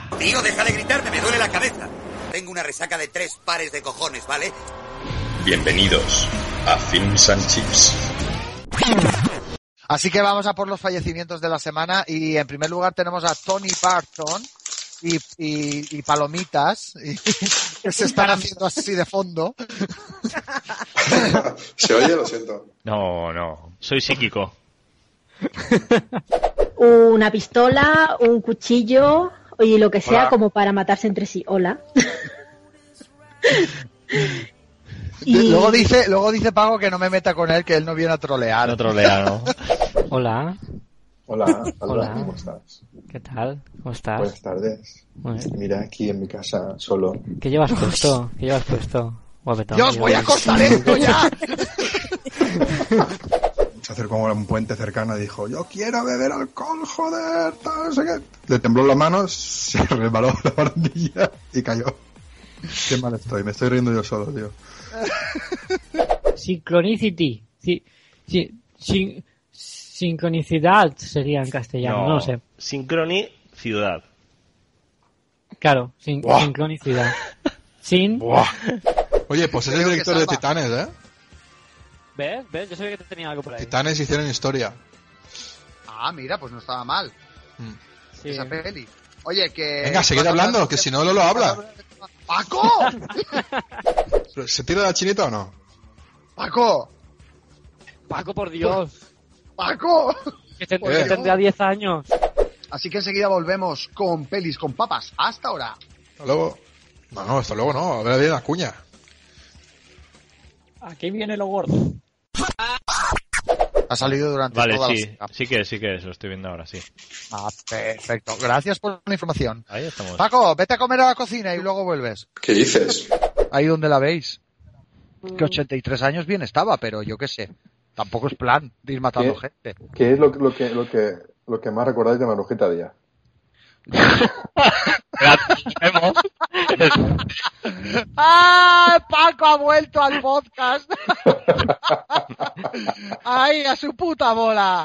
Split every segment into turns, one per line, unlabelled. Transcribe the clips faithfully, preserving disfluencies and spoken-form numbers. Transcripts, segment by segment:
Tío, deja de gritarme, me duele la cabeza. Tengo una resaca de tres pares de cojones, ¿vale?
Bienvenidos a Films and Chips.
Así que vamos a por los fallecimientos de la semana y en primer lugar tenemos a Tony Barton y, y, y Palomitas y, que se están haciendo así de fondo.
¿Se oye? Lo siento.
No, no. Soy psíquico.
Una pistola, un cuchillo y lo que sea.
Hola.
Como para matarse entre sí. Hola. Y...
Luego dice, luego dice Pago que no me meta con él, que él no viene a trolear.
No trolea, ¿no?
Hola.
Hola, Alba,
Hola.
¿cómo estás?
¿Qué tal? ¿Cómo estás?
Buenas tardes.
Muy bien.
Mira, aquí en mi casa, solo.
¿Qué llevas puesto? ¿Qué llevas puesto? Guapetón.
¡Dios, voy a cortar esto ya!
Se acercó a un puente cercano y dijo, yo quiero beber alcohol, joder, tal, no sé qué. Le tembló la mano, se resbaló la barandilla y cayó. Qué mal estoy, me estoy riendo yo solo, tío.
Synchronicity. Sí, sí, sin, sincronicidad sería en castellano, no, no sé.
Sincronicidad.
Claro, sin,
Buah.
sincronicidad. Sin...
Buah. Oye, pues es el
Creo que
director de
salva.
Titanes, ¿eh?
¿Ves? ¿Ves? Yo sabía que tenía algo por ahí.
Titanes hicieron historia.
Ah, mira, pues no estaba mal
Mm.
Sí.
esa peli. Oye, que...
Venga, seguid hablando, que si no, Lolo habla.
¡Paco!
¿Se tira la chinita o no?
¡Paco!
Paco, por Dios.
¡Paco!
Que, te-
Oye.
que tendría diez años.
Así que enseguida volvemos con pelis con papas. Hasta ahora.
Hasta luego. No, no, hasta luego no. A ver, bien la cuña.
Aquí viene lo gordo.
Ha salido durante
Vale,
toda
sí.
la semana.
Sí que sí que es, lo estoy viendo ahora, sí.
Ah, perfecto. Gracias por la información.
Ahí estamos.
Paco, vete a comer a la cocina y luego vuelves.
¿Qué dices?
Ahí donde la veis. Que ochenta y tres años bien estaba, pero yo qué sé. Tampoco es plan de ir matando
¿Qué?
gente.
¿Qué es lo, lo, que, lo, que, lo que más recordáis de Marujita Díaz?
¡Ah! Paco ha vuelto al podcast. ¡Ay, a su puta bola!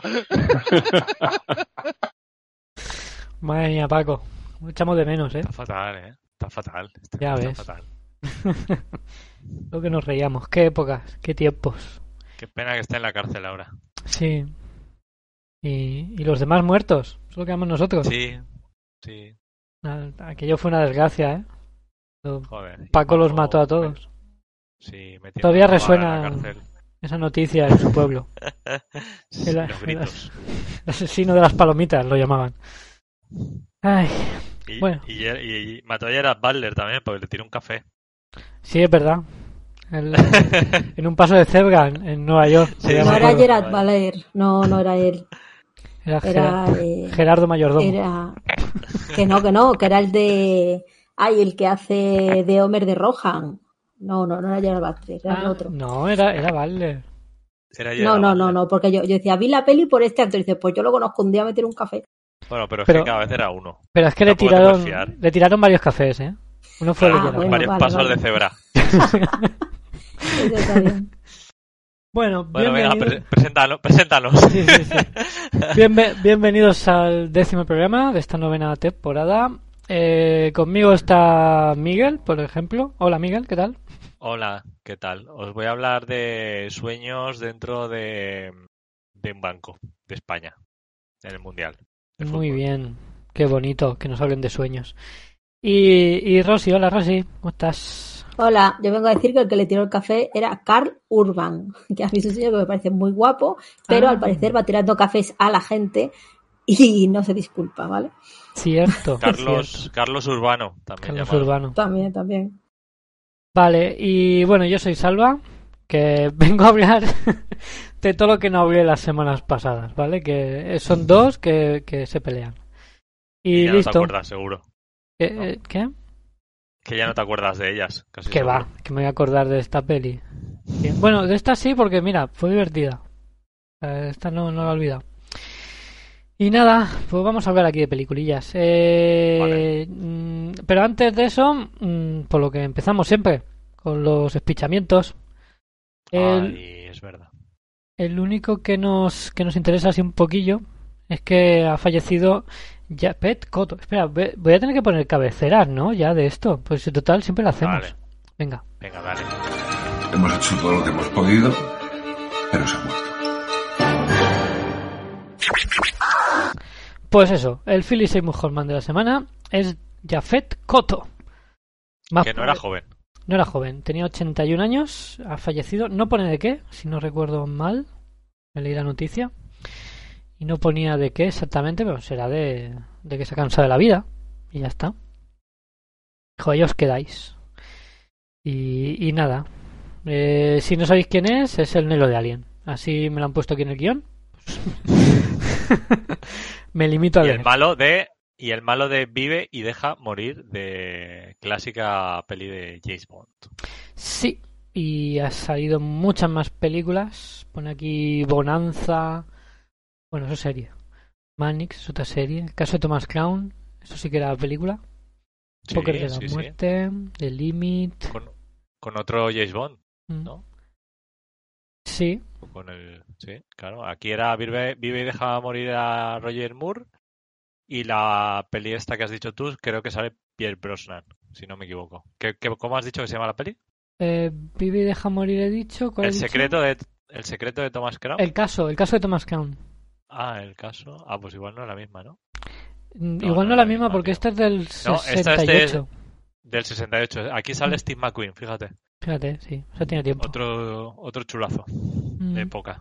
Madre mía, Paco. Lo echamos de menos, ¿eh?
Está fatal, ¿eh? Está fatal. Está,
Ya
está
ves.
fatal.
Lo que nos reíamos. Qué épocas, qué tiempos.
Qué pena que esté en la cárcel ahora.
Sí. Y, y los demás muertos. Solo quedamos nosotros.
Sí, sí.
Na- Aquello fue una desgracia, ¿eh? Lo-
Joder. y
Paco los mató a todos.
Sí, metiendo
Todavía
una bala
resuena
en la cárcel.
esa noticia en su pueblo.
Sí,
El,
los
el-
gritos.
el asesino de las palomitas lo llamaban. Ay,
Y,
bueno.
y, y- y mató a Gerard Butler también, porque le tiró un café.
sí, es verdad. El- en un paso de cebra en, en Nueva York.
Sí,
Ya
No
me
era
acuerdo.
Gerard Butler, no, no era él.
Era,
Era,
Ger-
eh,
Gerardo Mayordomo.
Era... Que no, que no, que era el de... Ay, el que hace de Homer de Rohan. No, no, no era Gerard Butler, era el
Ah,
otro.
no, era, era Butler.
Era
No,
Gerard
no, no,
Butler.
no, porque yo, yo decía, vi la peli por este actor. Y dice, pues yo lo conozco, un día me tiro un café.
Bueno, pero es
Pero-
que cada vez era uno.
Pero es que
No
le
puedo
tiraron,
fiar.
le tiraron varios cafés, ¿eh? Uno fue el de
Ah,
Gerard
bueno,
Butler.
Varios
vale,
pasos
vale.
de cebra.
Eso está bien.
Bueno,
Bueno, venga,
bienvenidos.
pre- preséntanos. preséntanos.
Sí, sí, sí. Bienve- bienvenidos al décimo programa de esta novena temporada. Eh, conmigo está Miguel, por ejemplo. Hola, Miguel, ¿qué tal?
Hola, ¿qué tal? Os voy a hablar de sueños dentro de, de un banco de España en el Mundial. de
Muy
fútbol.
bien, qué bonito que nos hablen de sueños. Y, y Rosy, hola Rosy, ¿cómo estás?
Hola, yo vengo a decir que el que le tiró el café era Carl Urban, que a mí es un señor que me parece muy guapo, pero
Ah.
al parecer va tirando cafés a la gente y no se disculpa, ¿vale?
Cierto.
Carlos,
cierto.
Carlos Urbano, también
Carlos
llamado.
Urbano.
También, también.
Vale, y bueno, yo soy Salva, que vengo a hablar de todo lo que no hablé las semanas pasadas, ¿vale? Que son dos que, que se pelean. Y
ya no te
listo.
acuerdas, seguro.
Eh,
No.
eh, ¿Qué?
Que ya no te acuerdas de ellas. Casi
Que
seguro.
va, que me voy a acordar de esta peli. Bien. Bueno, de esta sí, porque mira, fue divertida. Eh, Esta no, no la he olvidado. Y nada, pues vamos a hablar aquí de peliculillas. Eh, mm, Pero antes de eso, mm, por lo que empezamos siempre, con los espichamientos. El,
Ay, es verdad.
el único que nos, que nos interesa así un poquillo es que ha fallecido Japhet Kotto. Espera, ve- voy a tener que poner cabeceras, ¿no? Ya de esto. Pues en total siempre lo hacemos.
Vale.
Venga.
Venga, dale.
Hemos hecho todo lo que hemos podido, pero se ha muerto.
Pues eso, el Philip Seymour Hoffman de la semana es Japhet Kotto. Más
Que no era joven.
No era joven, tenía ochenta y un años, ha fallecido. No pone de qué, si no recuerdo mal. Me leí la noticia. Y no ponía de qué exactamente, pero será de, de que se ha cansado de la vida. Y ya está. Dijo, ahí os quedáis. Y, y nada. Eh, si no sabéis quién es, es el Nelo de Alien. Así me lo han puesto aquí en el guión. Me limito a
Y
leer.
el malo de y el malo de Vive y deja morir, de clásica peli de James Bond.
Sí, y ha salido muchas más películas. Pone aquí Bonanza. Bueno, eso es serie. Mannix es otra serie. El caso de Thomas Crown, eso sí que era película.
Sí,
Póker de la
sí, sí.
muerte, The Limit.
Con, con otro James Bond,
Mm.
¿no?
Sí,
Con el, sí, claro. Aquí era Vive, Vive y deja morir a Roger Moore. Y la peli esta que has dicho tú, creo que sale Pierre Brosnan, si no me equivoco. ¿Qué, qué, ¿Cómo has dicho que se llama la peli?
eh, Vive y deja morir, he dicho. ¿Cuál he
El
dicho?
secreto de el secreto de Thomas Crown.
El caso, el caso de Thomas Crown.
Ah, el caso. Ah, pues igual no es la misma, ¿no?
Mm,
No,
Igual
no
no la
la
misma
misma,
porque
tío.
esta es del
No, esta es
sesenta y
de-
ocho.
Del sesenta y ocho. Aquí sale Steve McQueen, fíjate.
Fíjate, sí, o sea, tiene tiempo.
Otro otro chulazo
Mm.
de época.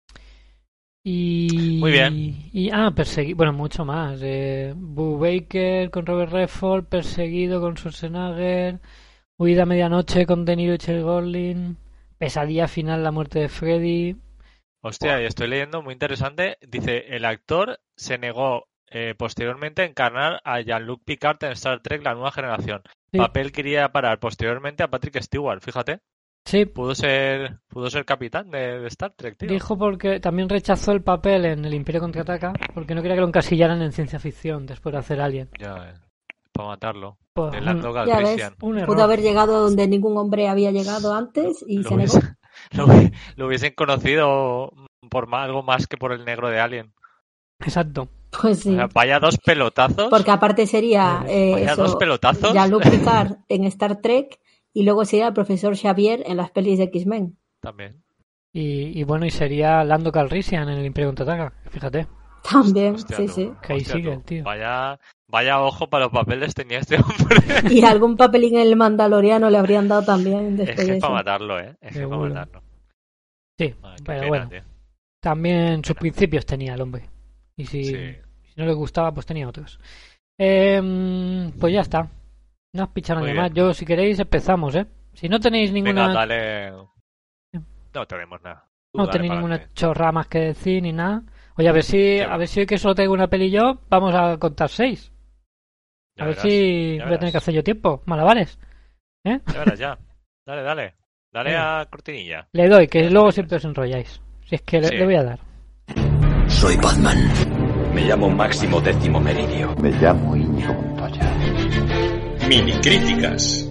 Y...
Muy bien.
Y, ah, perseguido, bueno, mucho más. Eh, Boo Baker con Robert Redford, Perseguido con Schwarzenegger, Huida a medianoche con De Niro y Cherry Gorlin, Pesadilla final, la muerte de Freddy.
Hostia, y estoy leyendo muy interesante. Dice, el actor se negó eh, posteriormente a encarnar a Jean-Luc Picard en Star Trek La Nueva Generación.
Sí.
Papel quería parar posteriormente a Patrick Stewart, fíjate.
Sí,
Pudo ser pudo ser capitán de, de Star Trek, tío.
dijo porque también rechazó el papel en El Imperio Contraataca porque no quería que lo encasillaran en ciencia ficción después de hacer Alien.
Ya, eh, para matarlo.
Pues,
de
un-
Lando
Ya
Calrissian.
ves,
Un error.
pudo haber llegado donde ningún hombre había llegado antes y
Lo
se negó.
hubiese- lo, hubi- lo hubiesen conocido por ma- algo más que por el negro de Alien.
Exacto.
Pues
O
sí,
sea, vaya dos pelotazos.
porque aparte sería eh,
Vaya dos
eso,
pelotazos.
Jean-Luc Picard en Star Trek y luego sería el profesor Xavier en las pelis de X-Men.
También.
Y, y bueno, y sería Lando Calrissian en El Imperio Contraataca. Fíjate,
También,
Hostia,
sí,
tú,
sí.
que ahí
hostia,
sigue
tú.
el tío.
Vaya, vaya ojo para los papeles tenía este hombre.
Y algún papelín en el Mandaloriano le habrían dado también
Es
después
que
de
es
eso.
para matarlo, ¿eh? Es que es para
Seguro.
matarlo.
Sí,
Ah, qué
pero
pena,
bueno,
tío.
también sus
Pena.
principios tenía el hombre. Y si,
Sí.
si no le gustaba, pues tenía otros. Em, pues ya está. No has pichado
Muy
nada más.
bien.
Yo, si queréis, empezamos, ¿eh? Si no tenéis ninguna,
Venga, dale. No tenemos nada. Tú
no
dale
tenéis
para
ninguna
adelante.
chorra más que decir ni nada. Oye, a ver si,
va.
a ver si hoy que solo tengo una peli yo, vamos a contar seis.
Ya
a ver
verás,
si
ya
voy a tener
verás.
que hacer yo tiempo. Malabares.
Ya verás, ya. Dale, dale. Dale
Venga.
a cortinilla.
Le doy, que
Ya
luego
verás.
siempre os enrolláis. Si es que le,
Sí.
le voy a dar.
Soy Batman.
Me llamo Máximo Décimo Meridio.
Me llamo Íñigo Montoya.
Mini críticas.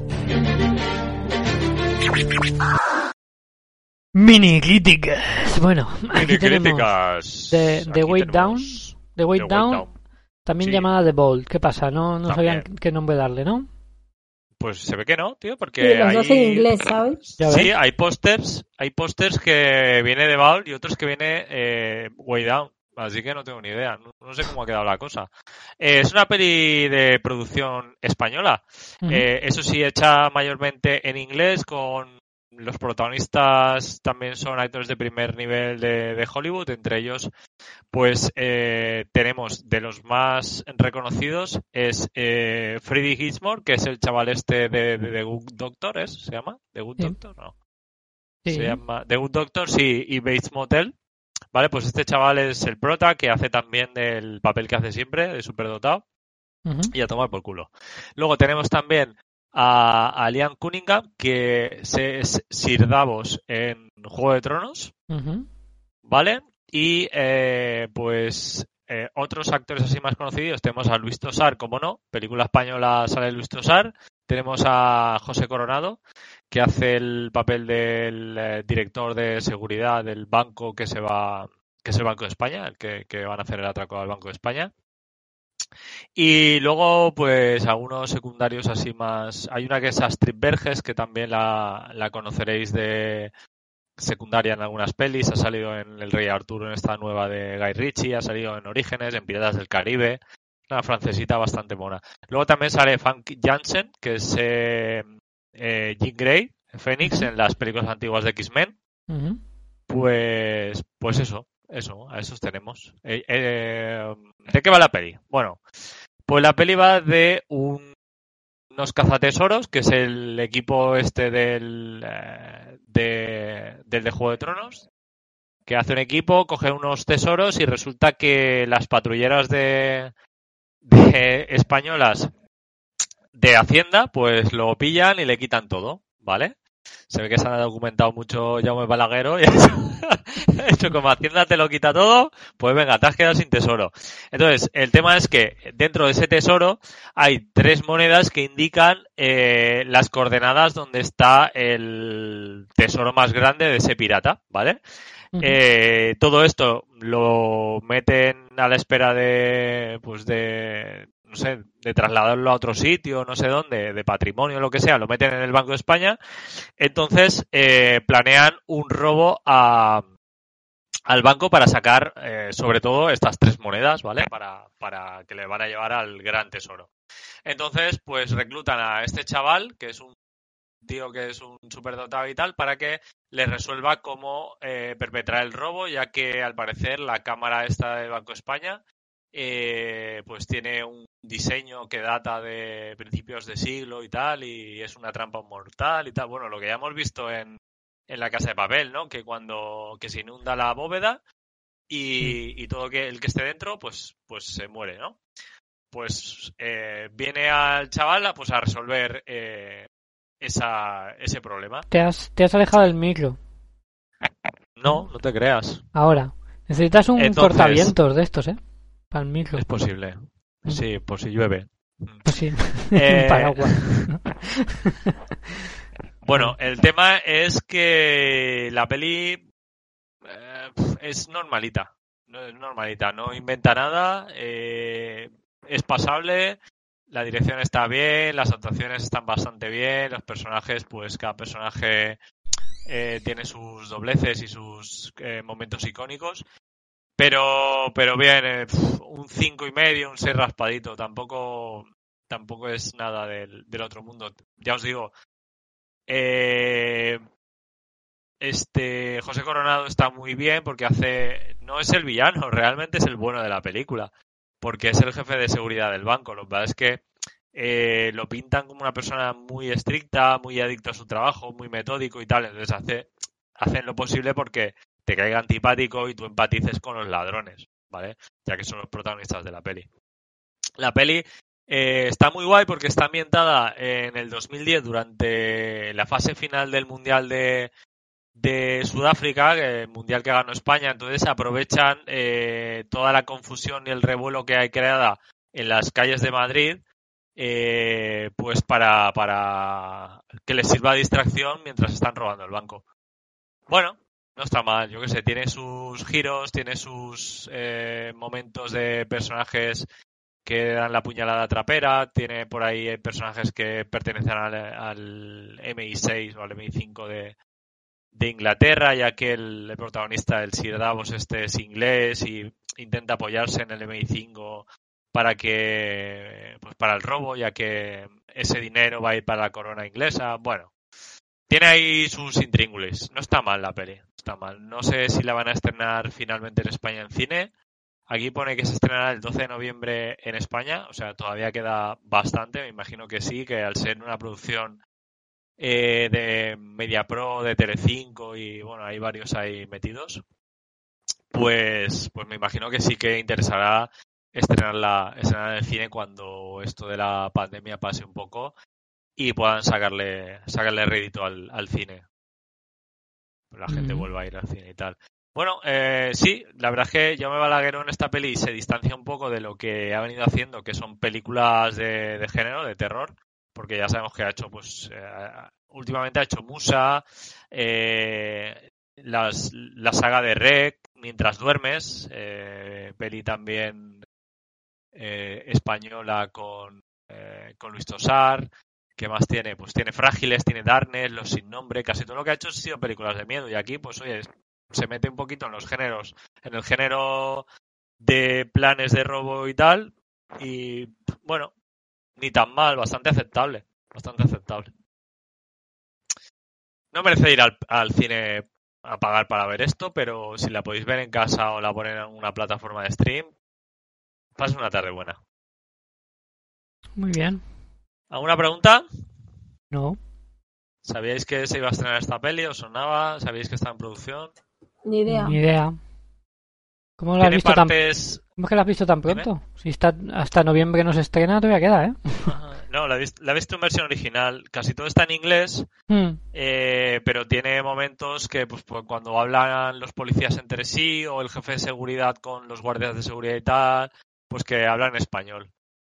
Mini críticas. Bueno, aquí
Mini
tenemos
críticas.
The, The
Aquí
Weight Down.
tenemos
The Weight
The
Down, también
Sí.
llamada The Bold. ¿Qué pasa? No, no
También.
sabían qué nombre darle, ¿no?
Pues se ve que no, tío, porque
Sí, los
hay...
dos en inglés, ¿sabes?
Ya
Sí,
ves.
hay pósters, hay pósters que viene de Baul y otros que viene eh, Way Down. Así que no tengo ni idea, no, no sé cómo ha quedado la cosa. Eh, es una peli de producción española,
Ujú.
eh, eso sí, hecha mayormente en inglés, con los protagonistas también son actores de primer nivel de, de Hollywood, entre ellos pues eh, tenemos de los más reconocidos es eh, Freddie Highmore, que es el chaval este de, de The Good Doctor, ¿es? ¿Se llama? ¿The Good
Sí.
Doctor? No.
Sí.
Se llama The Good Doctor, sí, y Bates Motel. Vale, pues este chaval es el prota, que hace también del papel que hace siempre, de superdotado,
Ujú.
y a tomar por culo. Luego tenemos también a, a Liam Cunningham, que se- es Sir Davos en Juego de Tronos,
Ujú.
¿vale? Y eh, pues eh, otros actores así más conocidos, tenemos a Luis Tosar, como no, película española sale Luis Tosar, tenemos a José Coronado, que hace el papel del eh, director de seguridad del banco que se va, que es el Banco de España, el que, que van a hacer el atraco al Banco de España. Y luego, pues, algunos secundarios así más. Hay una que es Astrid Verges, que también la, la conoceréis de secundaria en algunas pelis. Ha salido en El Rey Arturo, en esta nueva de Guy Ritchie. Ha salido en Orígenes, en Piratas del Caribe. Una francesita bastante mona. Luego también sale Frank Janssen, que es eh, eh, Jean Grey, Fénix, en las películas antiguas de X-Men.
Uh-huh.
Pues, pues eso, eso, a esos tenemos. Eh, eh, ¿De qué va la peli? Bueno, pues la peli va de un, unos cazatesoros, que es el equipo este del, eh, de, del de Juego de Tronos, que hace un equipo, coge unos tesoros y resulta que las patrulleras de, de españolas de Hacienda, pues lo pillan y le quitan todo, ¿vale? Se ve que se han documentado mucho Jaume Balaguero y eso, como Hacienda te lo quita todo, pues venga, te has quedado sin tesoro. Entonces, el tema es que dentro de ese tesoro hay tres monedas que indican eh, las coordenadas donde está el tesoro más grande de ese pirata, ¿vale? Uh-huh. Eh, todo esto lo meten a la espera de, pues de, no sé, de trasladarlo a otro sitio, no sé dónde, de patrimonio, lo que sea, lo meten en el Banco de España. Entonces, eh, planean un robo a, al banco para sacar, eh, sobre todo, estas tres monedas, ¿vale? Para, para que le van a llevar al gran tesoro. Entonces, pues reclutan a este chaval, que es un tío que es un superdotado y tal, para que le resuelva cómo eh, perpetrar el robo, ya que al parecer la cámara esta del Banco de España eh, pues tiene un diseño que data de principios de siglo y tal, y es una trampa mortal y tal. Bueno, lo que ya hemos visto en, en La Casa de Papel, ¿no? Que cuando que se inunda la bóveda y, y todo que el que esté dentro, pues, pues se muere, ¿no? Pues eh, viene al chaval a, pues, a resolver eh, esa, ese problema.
Te has, te has alejado del micro.
No, no te creas.
Ahora, necesitas un
Entonces,
cortavientos de estos, ¿eh? Para el micro.
Es posible. Sí, por si llueve.
Pues sí,
eh...
un paraguas.
Bueno, el tema es que la peli eh, es normalita. No es normalita, no inventa nada, eh, es pasable. La dirección está bien, las actuaciones están bastante bien, los personajes, pues cada personaje eh, tiene sus dobleces y sus eh, momentos icónicos, pero pero bien, eh, un cinco y medio, un seis raspadito, tampoco tampoco es nada del, del otro mundo. Ya os digo, eh, este José Coronado está muy bien porque hace, no es el villano, realmente es el bueno de la película, porque es el jefe de seguridad del banco. Lo que pasa es que eh, lo pintan como una persona muy estricta, muy adicto a su trabajo, muy metódico y tal. Entonces hace, hacen lo posible porque te caiga antipático y tú empatices con los ladrones, ¿vale? Ya que son los protagonistas de la peli. La peli eh, está muy guay porque está ambientada en el dos mil diez durante la fase final del Mundial de de Sudáfrica, el mundial que ganó España. Entonces aprovechan eh, toda la confusión y el revuelo que hay creada en las calles de Madrid, eh, pues para, para que les sirva de distracción mientras están robando el banco. Bueno, no está mal, yo qué sé, tiene sus giros, tiene sus eh, momentos de personajes que dan la puñalada trapera, tiene por ahí personajes que pertenecen al, al eme i seis o al eme i cinco de de Inglaterra, ya que el, el protagonista, el Sir Davos, este es inglés y intenta apoyarse en el eme i cinco para que, pues para el robo, ya que ese dinero va a ir para la corona inglesa. Bueno, tiene ahí sus intríngulis. No está mal la peli, no está mal. No sé si la van a estrenar finalmente en España en cine. Aquí pone que se estrenará el doce de noviembre en España, o sea, todavía queda bastante, me imagino que sí, que al ser una producción Eh, de MediaPro, de Telecinco y bueno, hay varios ahí metidos, pues pues me imagino que sí que interesará estrenarla, estrenar en el cine cuando esto de la pandemia pase un poco y puedan sacarle sacarle rédito al, al cine, la gente mm. vuelva a ir al cine y tal. Bueno, eh, sí, la verdad es que Jaume Balaguero en esta peli se distancia un poco de lo que ha venido haciendo, que son películas de, de género, de terror, porque ya sabemos que ha hecho, pues, eh, últimamente ha hecho Musa, eh, las, la saga de Rec, Mientras duermes, eh, peli también eh, española con, eh, con Luis Tosar. ¿Qué más tiene? Pues tiene Frágiles, tiene Darkness, Los Sin Nombre. Casi todo lo que ha hecho ha sido películas de miedo. Y aquí, pues oye, se mete un poquito en los géneros, en el género de planes de robo y tal. Y bueno, ni tan mal, bastante aceptable. Bastante aceptable. No merece ir al, al cine a pagar para ver esto, pero si la podéis ver en casa o la ponen en una plataforma de stream, pasa una tarde buena.
Muy bien.
¿Alguna pregunta?
No.
¿Sabíais que se iba a estrenar esta peli? ¿Os sonaba? ¿Sabíais que está en producción?
Ni idea.
Ni idea. ¿Cómo la has visto
partes...
tan... ¿Cómo es que la has visto tan pronto? ¿Dime? Si está hasta noviembre no se estrena, todavía queda, ¿eh?
No, la he, visto, la he visto en versión original. Casi todo está en inglés,
hmm.
eh, pero tiene momentos que pues, pues cuando hablan los policías entre sí o el jefe de seguridad con los guardias de seguridad y tal, pues que hablan en español.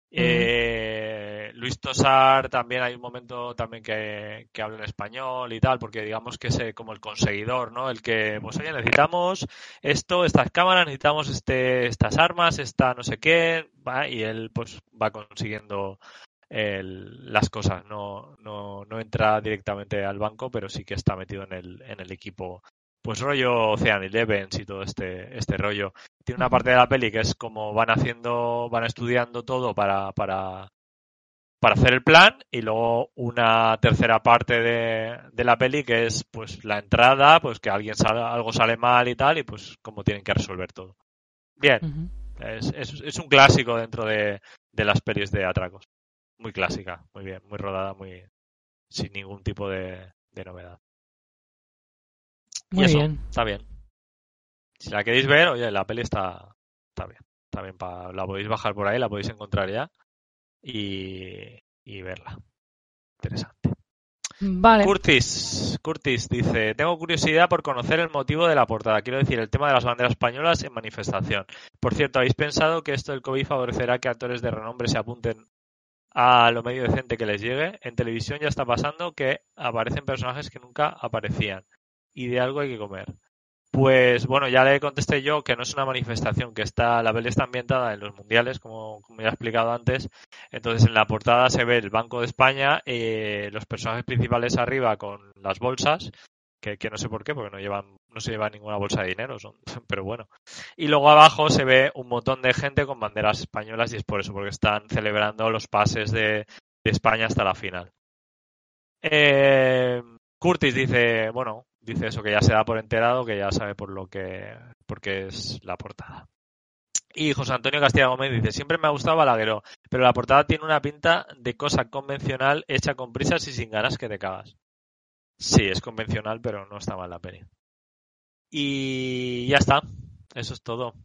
Eh, Luis Tosar también hay un momento también que, que habla en español y tal, porque digamos que es como el conseguidor, ¿no? El que, pues oye, necesitamos esto, estas cámaras, necesitamos este, estas armas, esta no sé qué, ¿va? Y él pues va consiguiendo el, las cosas, no, no, no entra directamente al banco, pero sí que está metido en el, en el equipo. Pues rollo Ocean Eleven y todo este, este rollo. Tiene una parte de la peli que es como van haciendo, van estudiando todo para, para, para hacer el plan, y luego una tercera parte de, de la peli que es pues la entrada, pues que alguien sale, algo sale mal y tal, y pues cómo tienen que resolver todo. Bien, uh-huh. es, es, es un clásico dentro de, de las pelis de atracos. Muy clásica, muy bien, muy rodada, muy sin ningún tipo de, de novedad.
Muy
y eso,
bien.
Está bien. Si la queréis ver, oye, la peli está, está bien. Está bien, pa, la podéis bajar por ahí, la podéis encontrar ya y, y verla. Interesante.
Vale.
Curtis, Curtis dice, tengo curiosidad por conocer el motivo de la portada. Quiero decir, el tema de las banderas españolas en manifestación. Por cierto, ¿habéis pensado que esto del COVID favorecerá que actores de renombre se apunten a lo medio decente que les llegue? En televisión ya está pasando que aparecen personajes que nunca aparecían. Y de algo hay que comer. Pues bueno, ya le contesté yo que no es una manifestación, que está, la peli está ambientada en los mundiales, como, como ya he explicado antes. Entonces en la portada se ve el Banco de España, eh, los personajes principales arriba con las bolsas, que, que no sé por qué, porque no llevan, no se lleva ninguna bolsa de dinero, son, pero bueno. Y luego abajo se ve un montón de gente con banderas españolas, y es por eso, porque están celebrando los pases de, de España hasta la final. Eh, Curtis dice, bueno, dice eso, que ya se da por enterado, que ya sabe por lo que, porque es la portada. Y José Antonio Castilla Gómez dice, siempre me ha gustado Balagueró, pero la portada tiene una pinta de cosa convencional hecha con prisas y sin ganas que te cagas. Sí, es convencional, pero no está mal la peli. Y ya está, eso es todo.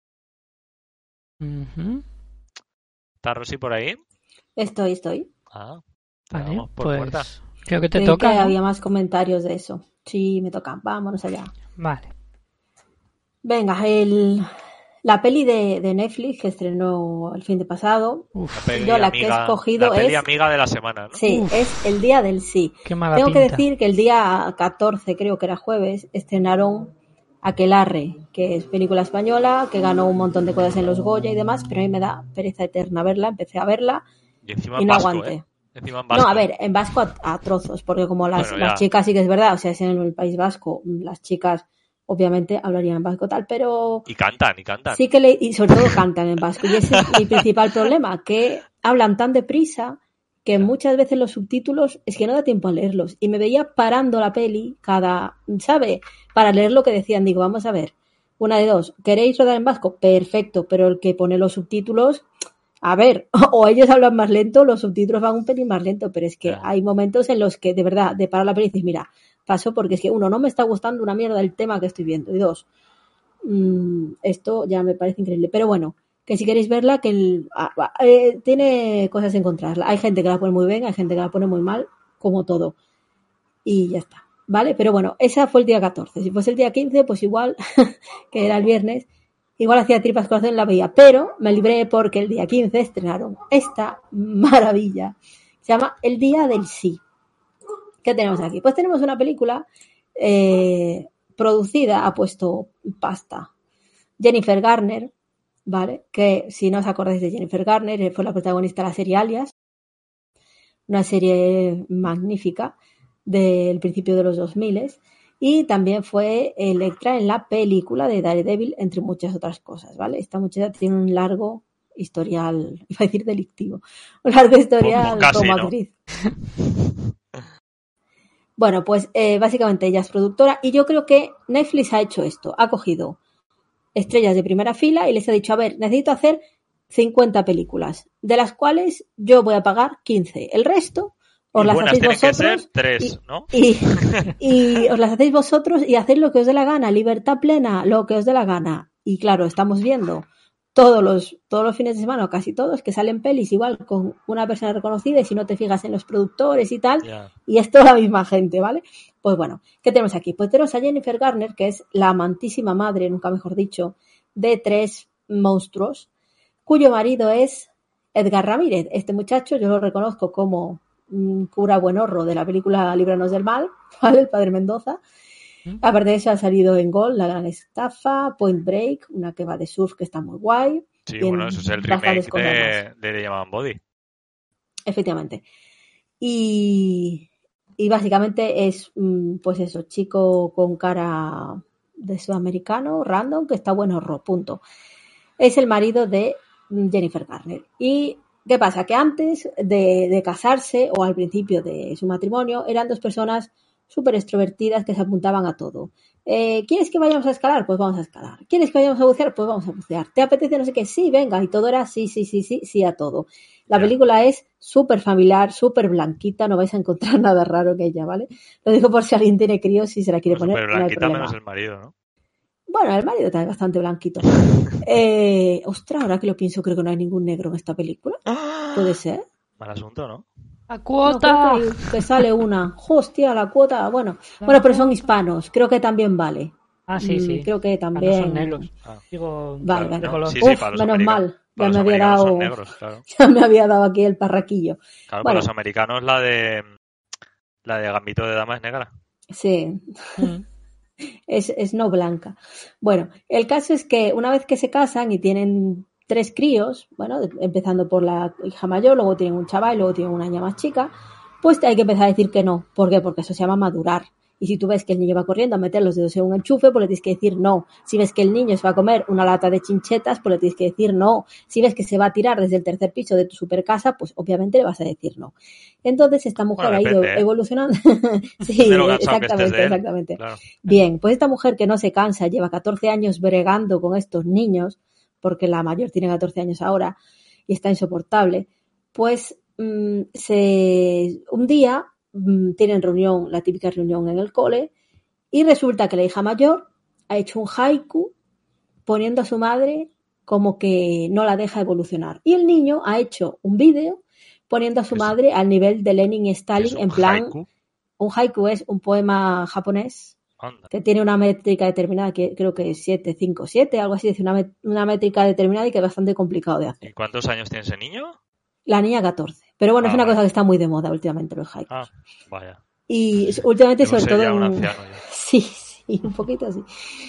Uh-huh.
¿Está Rosy por ahí?
Estoy, estoy.
Ah,
vale,
vamos por
pues
puerta.
Creo que te
Creí
toca.
que
¿no?
había más comentarios de eso. Sí, me toca. Vámonos allá.
Vale.
Venga, el, la peli de, de Netflix que estrenó el fin de pasado.
Uf, la
yo la
amiga,
que he escogido
la peli
es...
amiga de la semana, ¿no?
Sí,
Uf,
es El Día del Sí.
Qué mala
Tengo
pinta.
que decir que el día catorce, creo que era jueves, estrenaron Aquelarre, que es película española, que ganó un montón de cosas en los Goya y demás, pero a mí me da pereza eterna verla. Empecé a verla
y, encima
y no
vasco,
aguanté.
¿eh? Encima en vasco.
No, a ver, en vasco a, a trozos, porque como las,
bueno,
las chicas sí que es verdad, o sea, es en el País Vasco, las chicas obviamente hablarían en vasco tal, pero...
Y cantan, y cantan.
Sí que le, y sobre todo cantan en vasco, y ese es mi principal problema, que hablan tan deprisa que muchas veces los subtítulos es que no da tiempo a leerlos, y me veía parando la peli cada, ¿sabe? Para leer lo que decían, digo, vamos a ver, una de dos, ¿queréis rodar en vasco? Perfecto, pero el que pone los subtítulos... A ver, o ellos hablan más lento, los subtítulos van un pelín más lento, pero es que yeah. hay momentos en los que de verdad, de parar la peli y dices, mira, paso porque es que uno, no me está gustando una mierda el tema que estoy viendo, y dos, mmm, esto ya me parece increíble, pero bueno, que si queréis verla, que el, ah, eh, tiene cosas en encontrarla, hay gente que la pone muy bien, hay gente que la pone muy mal, como todo, y ya está, ¿vale? Pero bueno, esa fue el día catorce, si fuese el día quince, pues igual, que era el viernes, igual hacía tripas corazón y la veía, pero me libré porque el día quince estrenaron esta maravilla. Se llama El Día del Sí. ¿Qué tenemos aquí? Pues tenemos una película eh, producida, ha puesto pasta, Jennifer Garner, ¿vale? Que si no os acordáis de Jennifer Garner, fue la protagonista de la serie Alias, una serie magnífica del principio de los dos mil, y también fue Electra en la película de Daredevil, entre muchas otras cosas, ¿vale? Esta muchacha tiene un largo historial, iba a decir delictivo, un largo historial
Casi,
como
¿no?
actriz. Bueno, pues eh, básicamente ella es productora y yo creo que Netflix ha hecho esto, ha cogido estrellas de primera fila y les ha dicho, a ver, necesito hacer cincuenta películas, de las cuales yo voy a pagar quince. El resto os
Y
las
buenas
hacéis
tienen que
vosotros
ser tres,
y,
¿no?
y, y os las hacéis vosotros y hacéis lo que os dé la gana, libertad plena, lo que os dé la gana. Y claro, estamos viendo todos los, todos los fines de semana, o casi todos, que salen pelis igual con una persona reconocida y si no te fijas en los productores y tal,
Ya.
y es toda la misma gente, ¿vale? Pues bueno, ¿qué tenemos aquí? Pues tenemos a Jennifer Garner, que es la amantísima madre, nunca mejor dicho, de tres monstruos, cuyo marido es Edgar Ramírez. Este muchacho yo lo reconozco como un cura buenorro de la película Líbranos del Mal, ¿vale? El padre Mendoza. Aparte de eso ha salido en Gol, La Gran Estafa, Point Break, una que va de surf que está muy guay.
Sí,
y en
bueno, eso es el
bastantes
remake
cosas
de,
más.
de The Llaman Body.
Efectivamente. Y, y básicamente es, pues eso, chico con cara de sudamericano, random, que está buenorro, punto. Es el marido de Jennifer Garner. ¿Y qué pasa? Que antes de, de casarse o al principio de su matrimonio eran dos personas súper extrovertidas que se apuntaban a todo. Eh, ¿Quieres que vayamos a escalar? Pues vamos a escalar. ¿Quieres que vayamos a bucear? Pues vamos a bucear. ¿Te apetece no sé qué? Sí, venga. Y todo era sí, sí, sí, sí, sí a todo. La
Ya.
película es súper familiar, súper blanquita, no vais a encontrar nada raro en ella, ¿vale? Lo digo por si alguien tiene críos y se la quiere
Pues
poner,
súper
no hay
blanquita
problema.
menos el marido, ¿no?
Bueno, el marido también es bastante blanquito. Eh, ostras, ahora que lo pienso, creo que no hay ningún negro en esta película. ¿Puede ser?
Mal asunto, ¿no?
¡La
No,
cuota!
creo que, que sale una. Hostia, la cuota. Bueno,
La
bueno, pero son
cuota.
hispanos. Creo que también vale.
Ah, sí,
Mm,
sí.
Creo que
Ah, no
también.
son negros.
Ah,
Digo,
Vale,
claro,
vale.
de
no.
color.
Sí, sí,
Uf,
para los
menos
americanos.
mal.
Para
Ya
los
me había
americanos
dado.
son negros, claro.
Ya me había dado aquí el parraquillo.
Claro,
Bueno.
para los americanos la de la de Gambito de Dama es negra.
Sí.
Mm.
Es, es no blanca. Bueno, el caso es que una vez que se casan y tienen tres críos, bueno, empezando por la hija mayor, luego tienen un chaval y luego tienen una niña más chica, pues hay que empezar a decir que no. ¿Por qué? Porque eso se llama madurar. Y si tú ves que el niño va corriendo a meter los dedos en un enchufe, pues le tienes que decir no. Si ves que el niño se va a comer una lata de chinchetas, pues le tienes que decir no. Si ves que se va a tirar desde el tercer piso de tu supercasa, pues obviamente le vas a decir no. Entonces esta mujer
Bueno,
ha ido
depende, ¿eh?
evolucionando. Sí,
De lo cansado que estés
exactamente,
de él.
exactamente.
Claro.
Bien, pues esta mujer que no se cansa, lleva catorce años bregando con estos niños, porque la mayor tiene catorce años ahora y está insoportable, pues mmm, se, un día mmm, tienen reunión, la típica reunión en el cole, y resulta que la hija mayor ha hecho un haiku poniendo a su madre como que no la deja evolucionar. Y el niño ha hecho un vídeo poniendo a su
Es-
madre al nivel de Lenin y
¿Es
Stalin,
un
en plan,
haiku?
un haiku es un poema japonés
Anda.
que tiene una métrica determinada, que creo que es siete cinco siete, algo así, es decir, una, met- una métrica determinada y que es bastante complicado de hacer.
¿Y cuántos años tiene ese niño?
La niña catorce. Pero bueno,
Ah,
es una
vale.
cosa que está muy de moda últimamente los haikus.
Ah, vaya.
Y últimamente,
Debo
sobre
ser
todo
ya un
en...
anciano ya.
Sí, sí, un poquito así.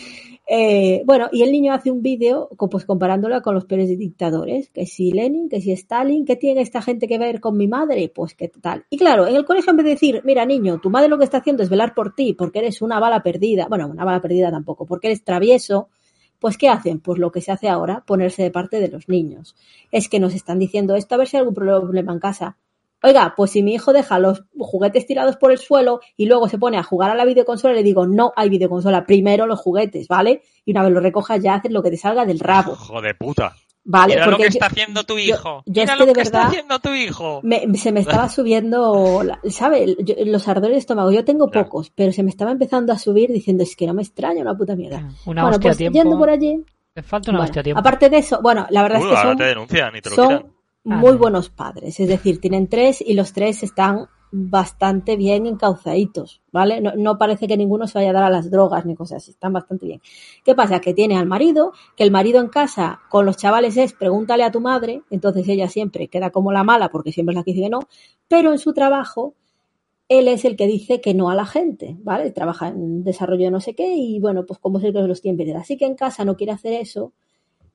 Eh, bueno, y el niño hace un vídeo co- pues comparándola con los peores dictadores, que si Lenin, que si Stalin, ¿qué tiene esta gente que ver con mi madre? Pues qué tal. Y claro, en el colegio en vez de decir, mira niño, tu madre lo que está haciendo es velar por ti porque eres una bala perdida, bueno, una bala perdida tampoco, porque eres travieso, pues ¿qué hacen? Pues lo que se hace ahora, ponerse de parte de los niños. Es que nos están diciendo esto a ver si hay algún problema en casa. Oiga, pues si mi hijo deja los juguetes tirados por el suelo y luego se pone a jugar a la videoconsola, le digo, no hay videoconsola, primero los juguetes, ¿vale? Y una vez los recojas ya haces lo que te salga del rabo,
Hijo de puta.
¿vale?
Mira lo
Porque
que
yo-
está haciendo tu
yo-
hijo.
yo
Mira
es que
lo
de
que está
verdad
haciendo tu hijo.
me- se me estaba subiendo, la- ¿sabe? Yo- los ardores de estómago, yo tengo
Ya.
pocos, pero se me estaba empezando a subir diciendo, es que no me extraña una puta mierda.
Una
Bueno,
hostia
pues
a tiempo.
yendo por allí,
Le falta una
bueno,
hostia a tiempo.
aparte de eso, bueno, la verdad
Uh,
es que
ahora
son
te denuncian y te lo quitan.
son muy buenos padres, es decir, tienen tres y los tres están bastante bien encauzaditos, ¿vale? No, no parece que ninguno se vaya a dar a las drogas ni cosas así, están bastante bien. ¿Qué pasa? Que tiene al marido, que el marido en casa con los chavales es pregúntale a tu madre, entonces ella siempre queda como la mala porque siempre es la que dice que no, pero en su trabajo él es el que dice que no a la gente, ¿vale? Trabaja en desarrollo de no sé qué y bueno, pues como es el que los tiene en así que en casa no quiere hacer eso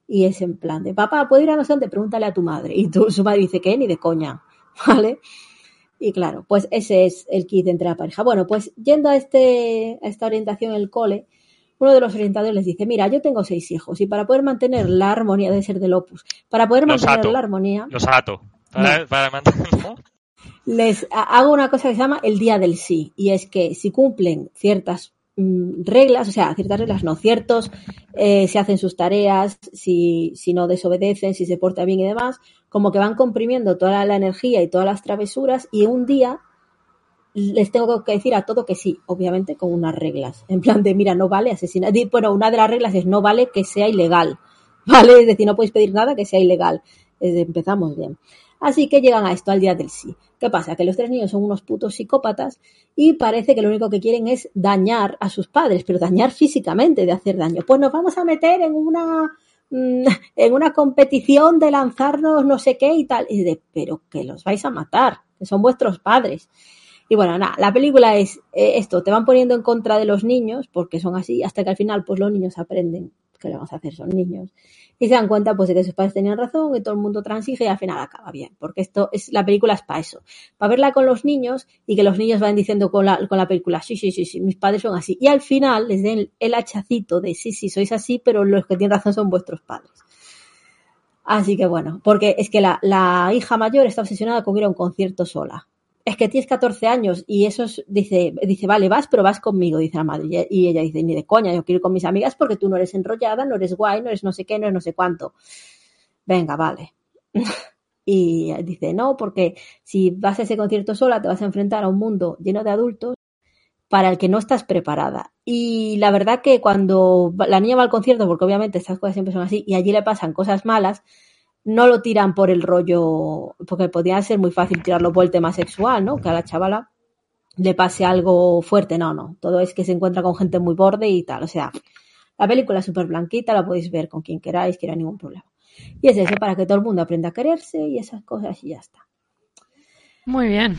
Y es en plan de, papá, ¿puedo ir a no sé dónde? Pregúntale a tu madre. Y tú, su madre dice, ¿qué? Ni de coña, ¿vale? Y claro, pues ese es el kit entre la pareja. Bueno, pues yendo a, este, a esta orientación en el cole, uno de los orientadores les dice, mira, yo tengo seis hijos y para poder mantener la armonía, debe ser del Opus, para poder
Los
mantener
ato.
la armonía...
Los ato. Para,
No.
para mantener, ¿no?
Les hago una cosa que se llama el día del sí, y es que si cumplen ciertas mmm, reglas, o sea, ciertas reglas no, ciertos, eh, si hacen sus tareas, si, si no desobedecen, si se porta bien y demás, como que van comprimiendo toda la energía y todas las travesuras, y un día les tengo que decir a todo que sí, obviamente con unas reglas, en plan de, mira, no vale asesinar, bueno, una de las reglas es no vale que sea ilegal, ¿vale? Es decir, no podéis pedir nada que sea ilegal. Empezamos bien. Así que llegan a esto, al día del sí. ¿Qué pasa? Que los tres niños son unos putos psicópatas y parece que lo único que quieren es dañar a sus padres, pero dañar físicamente, de hacer daño. Pues nos vamos a meter en una en una competición de lanzarnos no sé qué y tal. Y de, pero que los vais a matar, que son vuestros padres. Y bueno, nada, la película es eh, esto, te van poniendo en contra de los niños, porque son así, hasta que al final pues los niños aprenden, ¿qué le vamos a hacer? Son niños. Y se dan cuenta pues de que sus padres tenían razón y todo el mundo transige y al final acaba bien. Porque esto es, la película es para eso. Para verla con los niños y que los niños vayan diciendo con la, con la película, sí, sí, sí, sí, mis padres son así. Y al final les den el, el hachacito de sí, sí, sois así, pero los que tienen razón son vuestros padres. Así que bueno, porque es que la, la hija mayor está obsesionada con ir a un concierto sola. Es que tienes catorce años y eso es, dice, dice, vale, vas, pero vas conmigo, dice la madre. Y ella dice, ni de coña, yo quiero ir con mis amigas porque tú no eres enrollada, no eres guay, no eres no sé qué, no eres no sé cuánto. Venga, vale. Y dice, no, porque si vas a ese concierto sola te vas a enfrentar a un mundo lleno de adultos para el que no estás preparada. Y la verdad que cuando la niña va al concierto, porque obviamente estas cosas siempre son así, y allí le pasan cosas malas, no lo tiran por el rollo, porque podría ser muy fácil tirarlo por el tema sexual, ¿no? Que a la chavala le pase algo fuerte. No, no. Todo es que se encuentra con gente muy borde y tal. O sea, la película es súper blanquita, la podéis ver con quien queráis, que no hay ningún problema. Y es eso, para que todo el mundo aprenda a quererse y esas cosas y ya está.
Muy bien.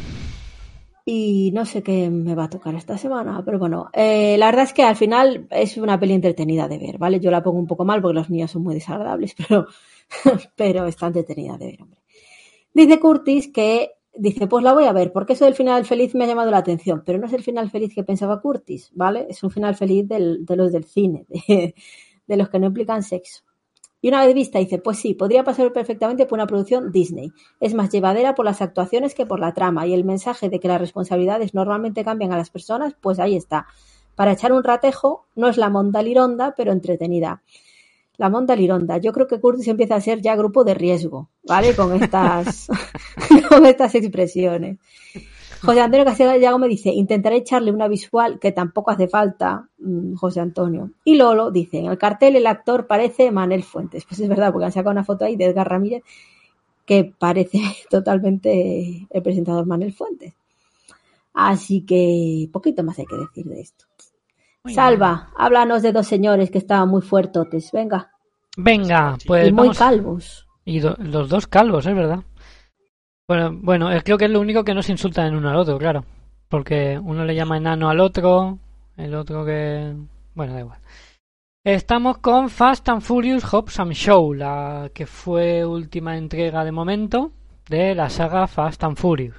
Y no sé qué me va a tocar esta semana, pero bueno, eh, la verdad es que al final es una peli entretenida de ver, ¿vale? Yo la pongo un poco mal porque los niños son muy desagradables, pero... pero está entretenida de ver, hombre. Dice Curtis que, dice, pues la voy a ver, porque eso del final feliz me ha llamado la atención, pero no es el final feliz que pensaba Curtis, ¿vale? Es un final feliz del, de los del cine, de, de los que no implican sexo. Y una vez vista, dice, pues sí, podría pasar perfectamente por una producción Disney. Es más llevadera por las actuaciones que por la trama, y el mensaje de que las responsabilidades normalmente cambian a las personas, pues ahí está. Para echar un ratejo, no es la monda lironda, pero entretenida. La monda lironda. Yo creo que Curtis empieza a ser ya grupo de riesgo, ¿vale? Con estas, con estas expresiones. José Antonio Castellago me dice, intentaré echarle una visual que tampoco hace falta, José Antonio. Y Lolo dice, en el cartel el actor parece Manel Fuentes. Pues es verdad, porque han sacado una foto ahí de Edgar Ramírez que parece totalmente el presentador Manel Fuentes. Así que poquito más hay que decir de esto. Muy Salva, bien. Háblanos de dos señores que estaban muy fuertotes, venga.
Venga, pues
y muy
vamos.
calvos.
Y do, los dos calvos, es verdad. Bueno, bueno, creo que es lo único que no se insultan en uno al otro, claro. Porque uno le llama enano al otro, el otro que... Bueno, da igual. Estamos con Fast and Furious Hobbs and Shaw, la que fue última entrega de momento de la saga Fast and Furious.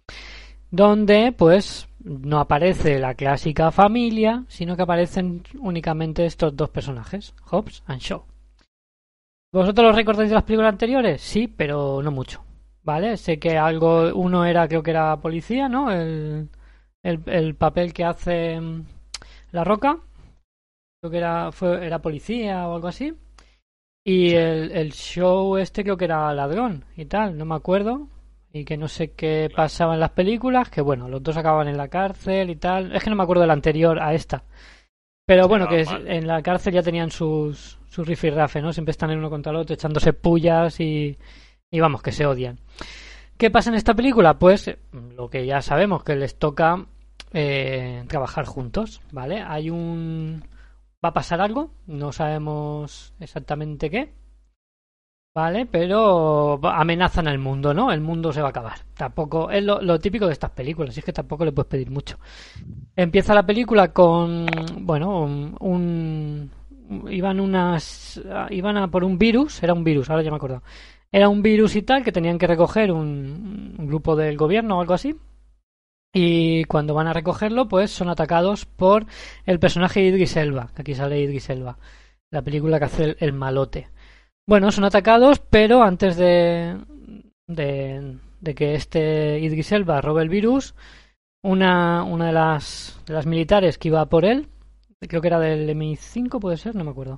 Donde, pues... no aparece la clásica familia, sino que aparecen únicamente estos dos personajes, Hobbs and Shaw. ¿Vosotros los recordáis de las películas anteriores? Sí, pero no mucho, ¿vale? Sé que algo, uno era, creo que era policía, ¿no? El, el, el papel que hace La Roca, creo que era, fue, era policía o algo así. Y el, el Shaw este creo que era ladrón y tal, no me acuerdo. Y que no sé qué pasaba en las películas, que bueno, los dos acababan en la cárcel y tal. Es que no me acuerdo de la anterior a esta. Pero bueno, que en la cárcel ya tenían sus, sus rifirrafe, ¿no? Siempre están en uno contra el otro, echándose pullas y, y vamos, que se odian. ¿Qué pasa en esta película? Pues lo que ya sabemos, que les toca eh, trabajar juntos, ¿vale? Hay un... va a pasar algo, no sabemos exactamente qué. Vale, pero amenazan al mundo, ¿no? El mundo se va a acabar. Tampoco es lo, lo típico de estas películas, y es que tampoco le puedes pedir mucho. Empieza la película con, bueno, un, un iban unas iban a por un virus, era un virus, ahora ya me acuerdo. Era un virus y tal que tenían que recoger un, un grupo del gobierno o algo así. Y cuando van a recogerlo, pues son atacados por el personaje de Idris Elba, que aquí sale Idris Elba, la película que hace el, el malote. Bueno, son atacados, pero antes de, de, de que este Idris Elba robe el virus, una, una de las, de las militares que iba por él, creo que era del eme i cinco, puede ser, no me acuerdo.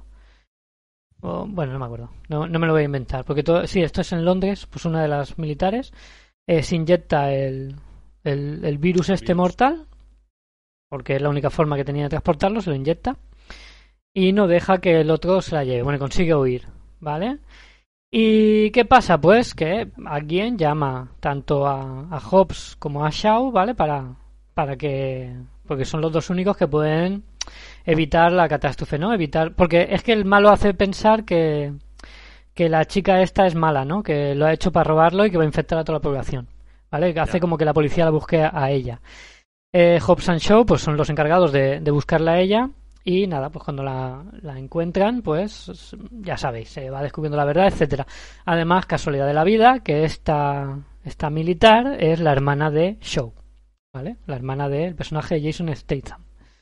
O, bueno, no me acuerdo, no, no me lo voy a inventar, porque todo, sí, esto es en Londres, pues una de las militares eh, se inyecta el, el, el virus este virus. mortal, porque es la única forma que tenía de transportarlo, se lo inyecta, y no deja que el otro se la lleve, bueno, consigue huir, ¿vale? ¿Y qué pasa? Pues que alguien llama tanto a, a Hobbs como a Shaw, ¿vale? Para, para que... porque son los dos únicos que pueden evitar la catástrofe, ¿no? Evitar, porque es que el malo hace pensar que, que la chica esta es mala, ¿no? Que lo ha hecho para robarlo y que va a infectar a toda la población, ¿vale? Que hace como que la policía la busque a ella. Eh, Hobbs and Shaw, pues son los encargados de, de buscarla a ella y nada, pues cuando la, la encuentran, pues ya sabéis, se va descubriendo la verdad, etcétera. Además, casualidad de la vida, que esta, esta militar es la hermana de Shaw, ¿vale? La hermana del personaje de Jason Statham.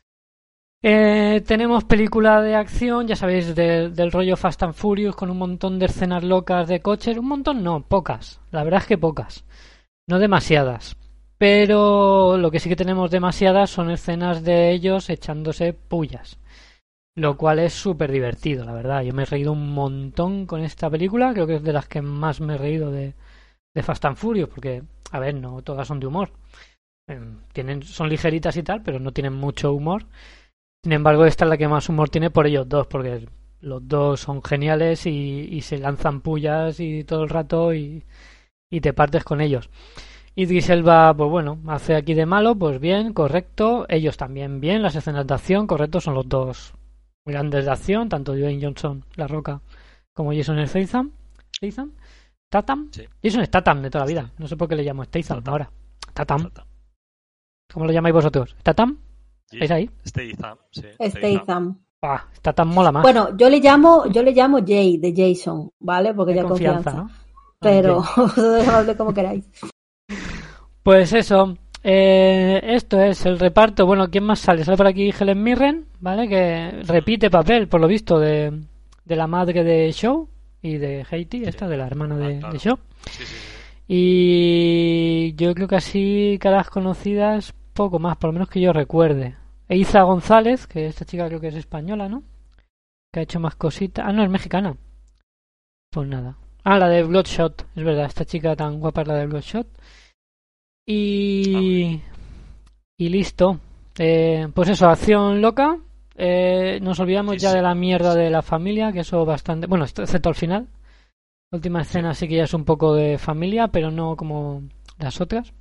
Eh, tenemos película de acción, ya sabéis, de, del rollo Fast and Furious, con un montón de escenas locas de coches. Un montón no, pocas. La verdad es que pocas. No demasiadas. Pero lo que sí que tenemos demasiadas son escenas de ellos echándose pullas. Lo cual es súper divertido, la verdad. Yo me he reído un montón con esta película. Creo que es de las que más me he reído de, de Fast and Furious. Porque, a ver, no todas son de humor. Eh, tienen, son ligeritas y tal, pero no tienen mucho humor. Sin embargo, esta es la que más humor tiene por ellos dos, porque los dos son geniales y, y se lanzan pullas y todo el rato y, y te partes con ellos. Idris Elba, pues bueno, hace aquí de malo, pues bien, correcto. Ellos también bien, las escenas de acción, correcto, son los dos grandes de acción, tanto Dwayne Johnson, La Roca, como Jason Statham. Statham, Statham, sí. Jason Statham de toda la vida. No sé por qué le llamo Statham Statham. ahora. Statham. Statham. ¿Cómo lo llamáis vosotros? ¿Statham? ¿Estáis ahí?
Statham, sí.
Statham.
Ah, Statham mola más.
Bueno, yo le llamo, yo le llamo Jay de Jason, ¿vale? Porque
de
ya confianza.
confianza, ¿no?
Pero vosotros llamadle como queráis.
Pues eso, eh, esto es el reparto. Bueno, ¿quién más sale? Sale por aquí Helen Mirren, ¿vale? Que repite papel, por lo visto, de, de la madre de Shaw y de Haiti, esta, de la hermana de, ah, claro. de Shaw. Sí, sí, sí. Y yo creo que así, caras conocidas, poco más, por lo menos que yo recuerde. Eiza González, que esta chica creo que es española, ¿no? Que ha hecho más cositas. Ah, no, es mexicana. Pues nada. Ah, la de Bloodshot, es verdad, esta chica tan guapa es la de Bloodshot. Y... y listo. Eh, pues eso, acción loca. Eh, nos olvidamos sí, ya sí. de la mierda de la familia, que eso bastante... Bueno, excepto al final. La última escena sí que ya es un poco de familia, pero no como las otras.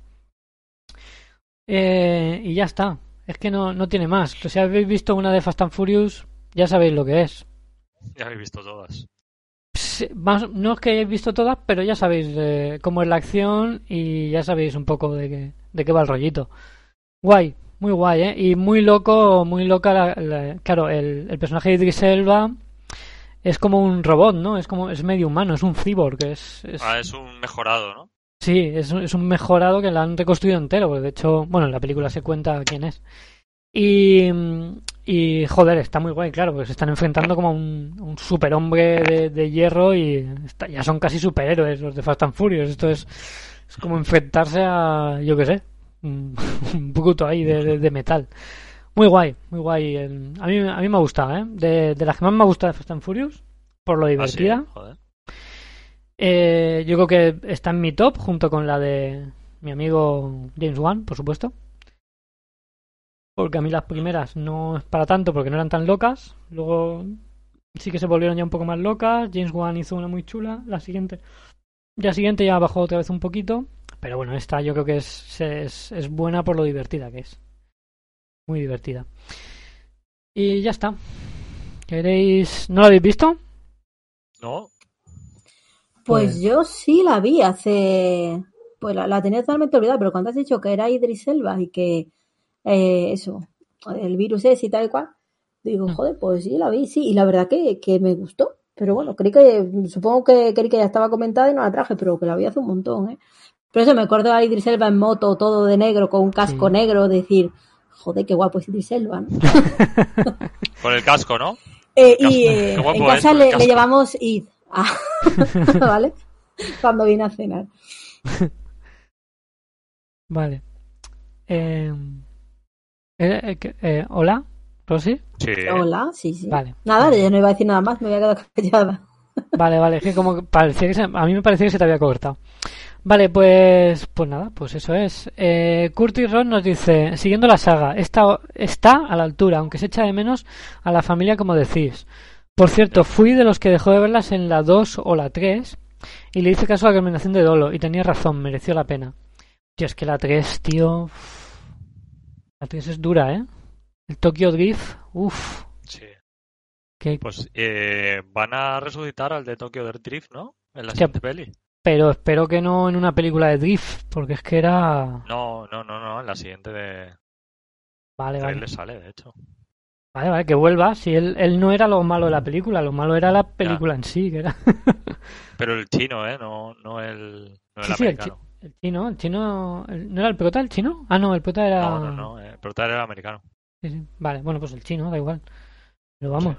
Eh, y ya está. Es que no, no tiene más. Si habéis visto una de Fast and Furious, ya sabéis lo que es.
Ya habéis visto todas.
Sí, más, no es que hayáis visto todas, pero ya sabéis eh, cómo es la acción y ya sabéis un poco de qué, de qué va el rollito. Guay, muy guay, ¿eh? Y muy loco, muy loca. La, la, claro, el, el personaje de Idris Elba es como un robot, ¿no? Es como es medio humano, es un cyborg. Es, es...
Ah, es un mejorado, ¿no?
Sí, es un, es un mejorado que lo han reconstruido entero, porque de hecho, bueno, en la película se cuenta quién es. Y, y joder, está muy guay, claro, porque se están enfrentando como a un, un superhombre de, de hierro y está, ya son casi superhéroes los de Fast and Furious. Esto es, es como enfrentarse a, yo qué sé, un, un bruto ahí de, de, de metal. Muy guay, muy guay. A mí, a mí me ha gustado, ¿eh? De, de las que más me ha gustado de Fast and Furious, por lo divertida.
Ah, sí, joder.
Eh, yo creo que está en mi top junto con la de mi amigo James Wan, por supuesto, porque a mí las primeras no es para tanto porque no eran tan locas, luego sí que se volvieron ya un poco más locas. James Wan hizo una muy chula, la siguiente la siguiente ya bajó otra vez un poquito, pero bueno, esta yo creo que es, es, es buena por lo divertida que es, muy divertida. Y ya está. ¿Queréis? ¿No la habéis visto?
No.
Pues,
Pues
yo sí la vi hace... Pues la, la tenía totalmente olvidada, pero cuando has dicho que era Idris Elba y que eh, eso, el virus es y tal y cual, Digo, joder, pues sí, la vi, sí, y la verdad que, que me gustó. Pero bueno, creí que, supongo que creí que ya estaba comentada y no la traje, pero que la vi hace un montón, ¿eh? Pero eso, me acuerdo de Idris Elba en moto, todo de negro, con un casco
Sí.
negro, decir, joder, qué guapo es Idris Elba, ¿no?
Con el casco, ¿no?
Eh,
El
y
casco.
eh,
Qué guapo
en
es
casa
con el
le, le
casco.
llevamos Id, ah, ¿vale? Cuando vine a cenar.
Vale. Eh, eh, eh, que- eh, ¿Hola, Rosy?
Sí.
Hola, sí, sí.
Vale.
Nada, yo no iba a decir nada más, me voy a quedar callada.
Vale, vale, es que como que parecía que se- a mí me parecía que se te había cortado. Vale, pues pues nada, pues eso es. Eh, Curtis Ross nos dice, siguiendo la saga, está, está a la altura, aunque se echa de menos a la familia como decís. Por cierto, fui de los que dejó de verlas en la dos o la tres y le hice caso a la recomendación de Dolo y tenía razón, mereció la pena. Tío, es que la tres, tío... La tres es dura, ¿eh? El Tokyo Drift, uff.
Sí.
Que...
Pues eh, van a resucitar al de Tokyo Drift, ¿no? En la
Hostia,
siguiente peli.
Pero espero que no en una película de Drift, porque es que era...
No, no, no, no, en la siguiente de...
Vale,
Ahí
vale.
le sale, de hecho.
Vale, vale, que vuelva. Si él, él no era lo malo de la película, lo malo era la película en sí, que era...
Pero el chino, ¿eh? No, no el, no el
Sí, sí, el, chi-
americano.
el chino, el chino... el- ¿No era el prota el chino? Ah, no, el prota era...
No, no, no, eh, pero tal era el americano.
Sí, sí. Vale, bueno, pues el chino, da igual. Pero vamos.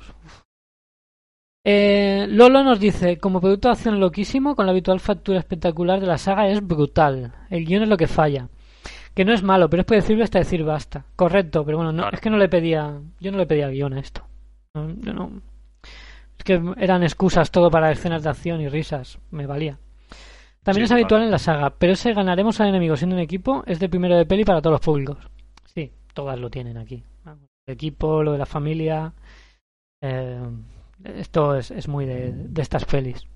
Eh, Lolo nos dice, como producto de acción loquísimo, con la habitual factura espectacular de la saga, es brutal. El guión es lo que falla. Que no es malo, pero es predecible hasta decir basta. Correcto, pero bueno, no,
Claro.
es que no le pedía... Yo no le pedía guión a esto. No, yo no... Es que eran excusas todo para escenas de acción y risas. Me valía. También
Sí,
es habitual
claro.
en la saga, pero ese ganaremos al enemigo siendo un equipo es de primero de peli para todos los públicos. Sí, todas lo tienen aquí. El equipo, lo de la familia. eh, esto es, es muy de, de estas pelis.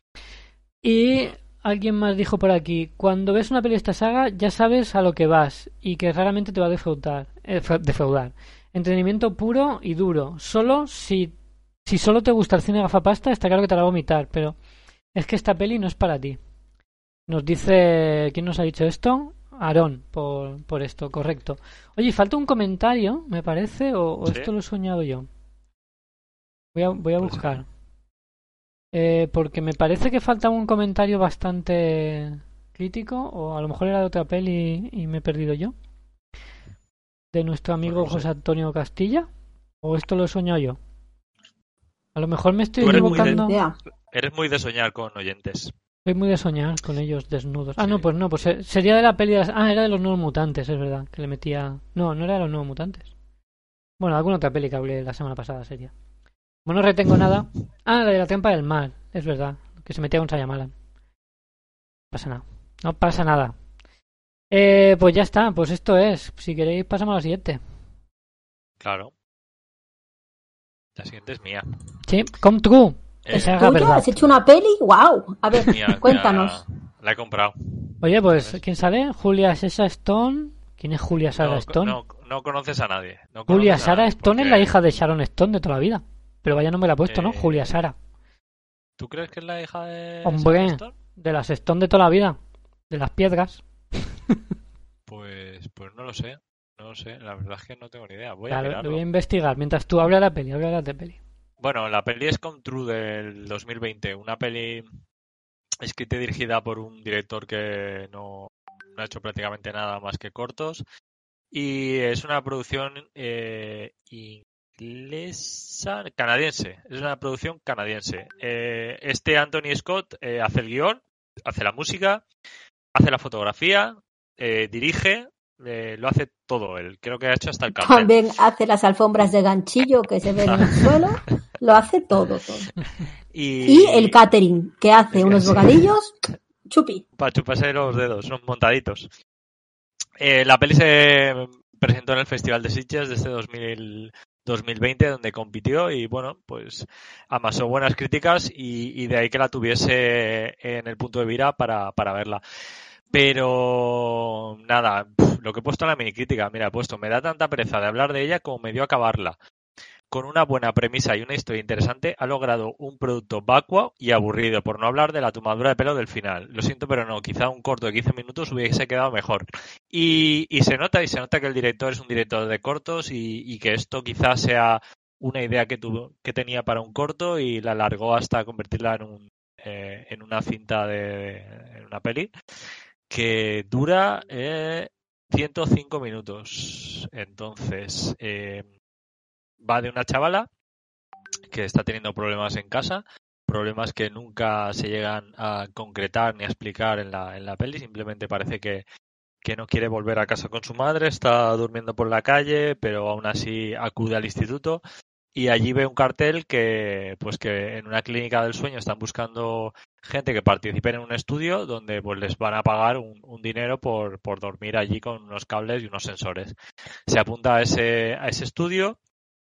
Y alguien más dijo por aquí: cuando ves una peli de esta saga, ya sabes a lo que vas y que raramente te va a defraudar. Eh, fra- defraudar. Entretenimiento puro y duro. Solo si, si solo te gusta el cine gafapasta, está claro que te la va a vomitar, pero es que esta peli no es para ti. Nos dice... ¿Quién nos ha dicho esto? Aarón, por, por esto, correcto. Oye, falta un comentario, me parece, o, o
Sí.
esto lo he soñado yo. Voy a, voy a
Puede
buscar. Eh, porque me parece que falta un comentario bastante crítico, o a lo mejor era de otra peli y me he perdido yo. De nuestro amigo
Pues no sé.
José Antonio Castilla. ¿O esto lo he soñado yo? A lo mejor me estoy
Tú eres muy de-
equivocando.
Ya.
Eres muy de soñar con oyentes.
Soy muy de soñar con ellos desnudos. Ah,
Sí.
no, pues no, pues se- sería de la peli de las... Ah, era de los nuevos mutantes, es verdad, que le metía... No, no era de los nuevos mutantes. Bueno, alguna otra peli que hablé la semana pasada sería. Bueno, no retengo nada. Ah, la de la trampa del mal, es verdad, que se metía con Sayamalan. No pasa nada. No pasa nada. Eh, pues ya está, pues esto es. Si queréis pasamos a la siguiente.
Claro. La siguiente es mía.
Sí, come true.
Eh,
se haga
¿Tuya?
verdad.
¿Has hecho una peli? ¡Wow! A ver,
mía,
cuéntanos.
mía, la he comprado.
Oye, pues,
¿Sabes?
¿quién sale? Julia Sara Stone. ¿Quién es Julia Sara
No,
Stone?
no, no conoces a nadie. No
Julia
conoces a
Sara
nadie,
Stone es
porque-
la hija de Sharon Stone de toda la vida. Pero vaya nombre la ha puesto, ¿no?
Eh,
Julia Sara.
¿Tú crees que es la hija de
Hombre.
Sharon Stone?
De las Stone de toda la vida. De las piedras.
Pues, pues no lo sé. No lo sé. La verdad es que no tengo ni idea. Voy a
Claro, lo
mirarlo.
voy a investigar. Mientras tú hablas de la peli, hablas de peli.
Bueno, la peli es Come True del dos mil veinte. Una peli escrita y dirigida por un director que no, no ha hecho prácticamente nada más que cortos. Y es una producción eh, inglesa, canadiense. Es una producción canadiense. Eh, este Anthony Scott eh, hace el guión, hace la música, hace la fotografía, eh, dirige, eh, lo hace todo él. Creo que ha hecho hasta el cartel.
También hace las alfombras de ganchillo que se ven en el suelo. Lo hace todo, todo.
Y,
Y el catering, que hace unos bocadillos. Chupi.
para chuparse los dedos, son montaditos. Eh, la peli se presentó en el Festival de Sitges de este dos mil, dos mil veinte, donde compitió y, bueno, pues amasó buenas críticas y, y de ahí que la tuviese en el punto de mira para, para verla. Pero, nada, pf, lo que he puesto en la mini crítica, mira, he puesto, me da tanta pereza de hablar de ella como me dio acabarla. Con una buena premisa y una historia interesante, ha logrado un producto vacuo y aburrido, por no hablar de la tomadura de pelo del final. Lo siento, pero no, quizá un corto de quince minutos hubiese quedado mejor. Y, y se nota, y se nota que el director es un director de cortos y, y que esto quizás sea una idea que tuvo, que tenía para un corto y la alargó hasta convertirla en un eh, en una cinta de en una peli que dura eh, ciento cinco minutos. Entonces eh, va de una chavala que está teniendo problemas en casa, problemas que nunca se llegan a concretar ni a explicar en la en la peli. Simplemente parece que que no quiere volver a casa con su madre, está durmiendo por la calle, pero aún así acude al instituto y allí ve un cartel que, pues que en una clínica del sueño están buscando gente que participe en un estudio donde pues les van a pagar un, un dinero por, por dormir allí con unos cables y unos sensores. Se apunta a ese, a ese estudio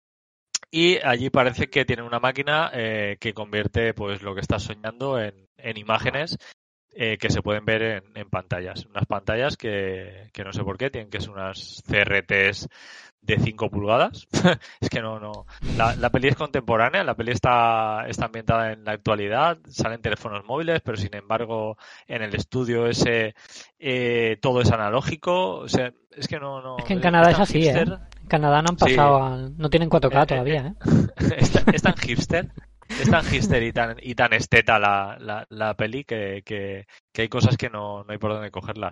y allí parece que tiene una máquina eh, que convierte pues lo que estás soñando en, en imágenes Eh, que se pueden ver en, en pantallas. Unas pantallas que, que no sé por qué tienen que ser unas C R Ts de cinco pulgadas. Es que no, no. La, la peli es contemporánea, la peli está, está ambientada en la actualidad, salen teléfonos móviles, pero sin embargo en el estudio ese eh, todo es analógico. O sea, es que no, no.
Es que en Canadá
es
es así,
hipster.
¿eh? En Canadá no han pasado,
Sí.
a, no tienen cuatro K
Eh,
todavía,
eh,
¿eh?
Es tan, es tan hipster. Es tan hipster y tan, y tan esteta la, la, la peli que, que, que hay cosas que no, no hay por dónde cogerlas.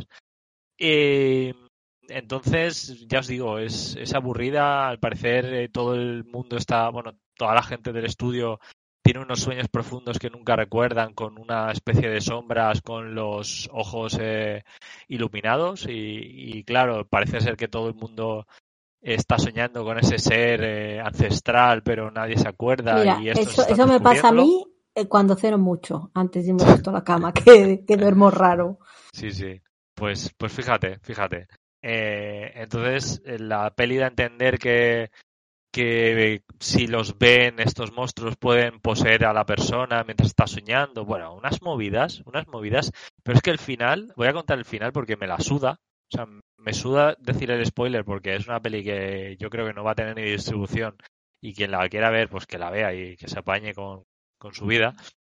Y entonces, ya os digo, es, es aburrida. Al parecer, eh, todo el mundo está, bueno, toda la gente del estudio tiene unos sueños profundos que nunca recuerdan, con una especie de sombras, con los ojos eh, iluminados. Y, y claro, parece ser que todo el mundo está soñando con ese ser eh, ancestral, pero nadie se acuerda.
Mira,
y esto
eso,
está
eso me pasa a mí eh, cuando ceno mucho, antes de irme justo a la cama, que, que duermo raro.
Sí, sí. Pues, pues fíjate, fíjate. Eh, entonces, la peli da a entender que, que si los ven, estos monstruos pueden poseer a la persona mientras está soñando. Bueno, unas movidas, unas movidas. Pero es que el final, voy a contar el final porque me la suda. O sea, me suda decir el spoiler porque es una peli que yo creo que no va a tener ni distribución y quien la quiera ver, pues que la vea y que se apañe con, con su vida.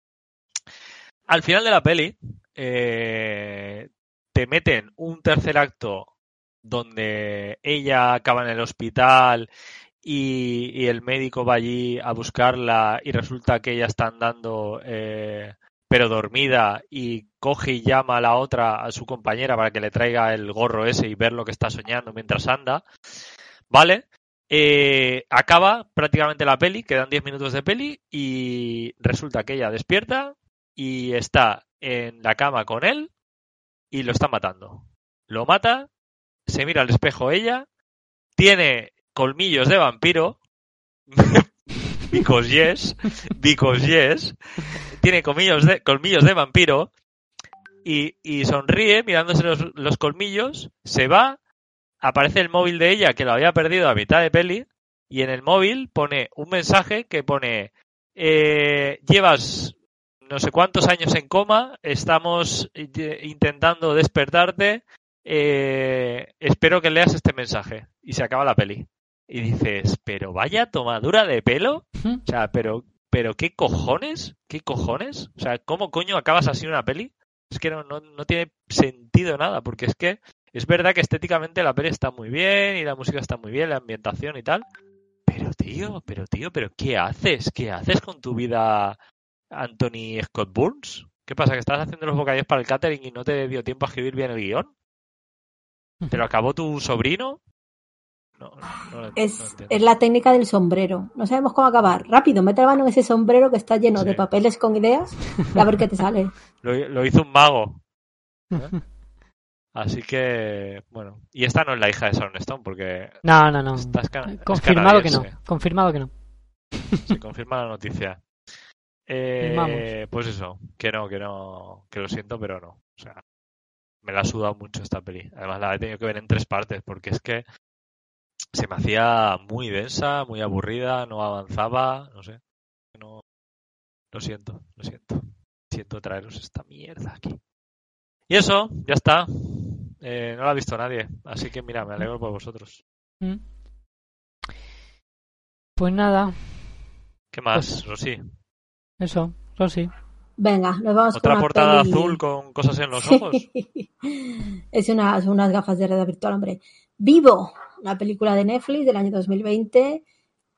Al final de la peli eh, te meten un tercer acto donde ella acaba en el hospital y, y el médico va allí a buscarla y resulta que ella está andando eh, pero dormida y coge y llama a la otra, a su compañera, para que le traiga el gorro ese y ver lo que está soñando mientras anda. ¿Vale? Eh, acaba prácticamente la peli, quedan diez minutos de peli y resulta que ella despierta y está en la cama con él y lo está matando. Lo mata, se mira al espejo ella, tiene colmillos de vampiro, because yes, because yes, tiene colmillos de, colmillos de vampiro y, y sonríe mirándose los, los colmillos, se va, aparece el móvil de ella que lo había perdido a mitad de peli y en el móvil pone un mensaje que pone eh, llevas no sé cuántos años en coma, estamos intentando despertarte, eh, espero que leas este mensaje. Y se acaba la peli. Y dices, pero vaya tomadura de pelo. O sea, pero, pero ¿qué cojones? ¿Qué cojones? O sea, ¿cómo coño acabas así una peli? Es que no, no, no tiene sentido nada, porque es que es verdad que estéticamente la peli está muy bien y la música está muy bien, la ambientación y tal. Pero tío, pero tío, pero ¿qué haces? ¿Qué haces con tu vida, Anthony Scott Burns? ¿Qué pasa? ¿Que estás haciendo los bocadillos para el catering y no te dio tiempo a escribir bien el guión? ¿Te lo acabó tu sobrino? No, no, no,
es,
no
es la técnica del sombrero. No sabemos cómo acabar. Rápido, mete la mano en ese sombrero que está lleno
sí.
de papeles con ideas y a ver qué te sale.
Lo, lo hizo un mago. ¿Eh? Así que, bueno. Y esta no es la hija de Sharon Stone, porque...
No, no, no.
Can-
confirmado que no. Confirmado que no.
Se confirma la noticia. Eh, pues eso, que no, que no, que lo siento, pero no. O sea, me la ha sudado mucho esta peli. Además la he tenido que ver en tres partes, porque es que se me hacía muy densa, muy aburrida, no avanzaba, no sé. No, lo siento, lo siento. Siento traeros esta mierda aquí. Y eso, ya está. Eh, no lo ha visto nadie, así que mira, me alegro por vosotros.
Mm. Pues nada.
¿Qué más,
pues,
Rosy?
Eso, Rosy.
Venga, nos vamos
¿Otra
con una
portada
peli...
azul con cosas en los ojos?
Es unas, unas gafas de realidad virtual, hombre. Vivo, una película de Netflix del año dos mil veinte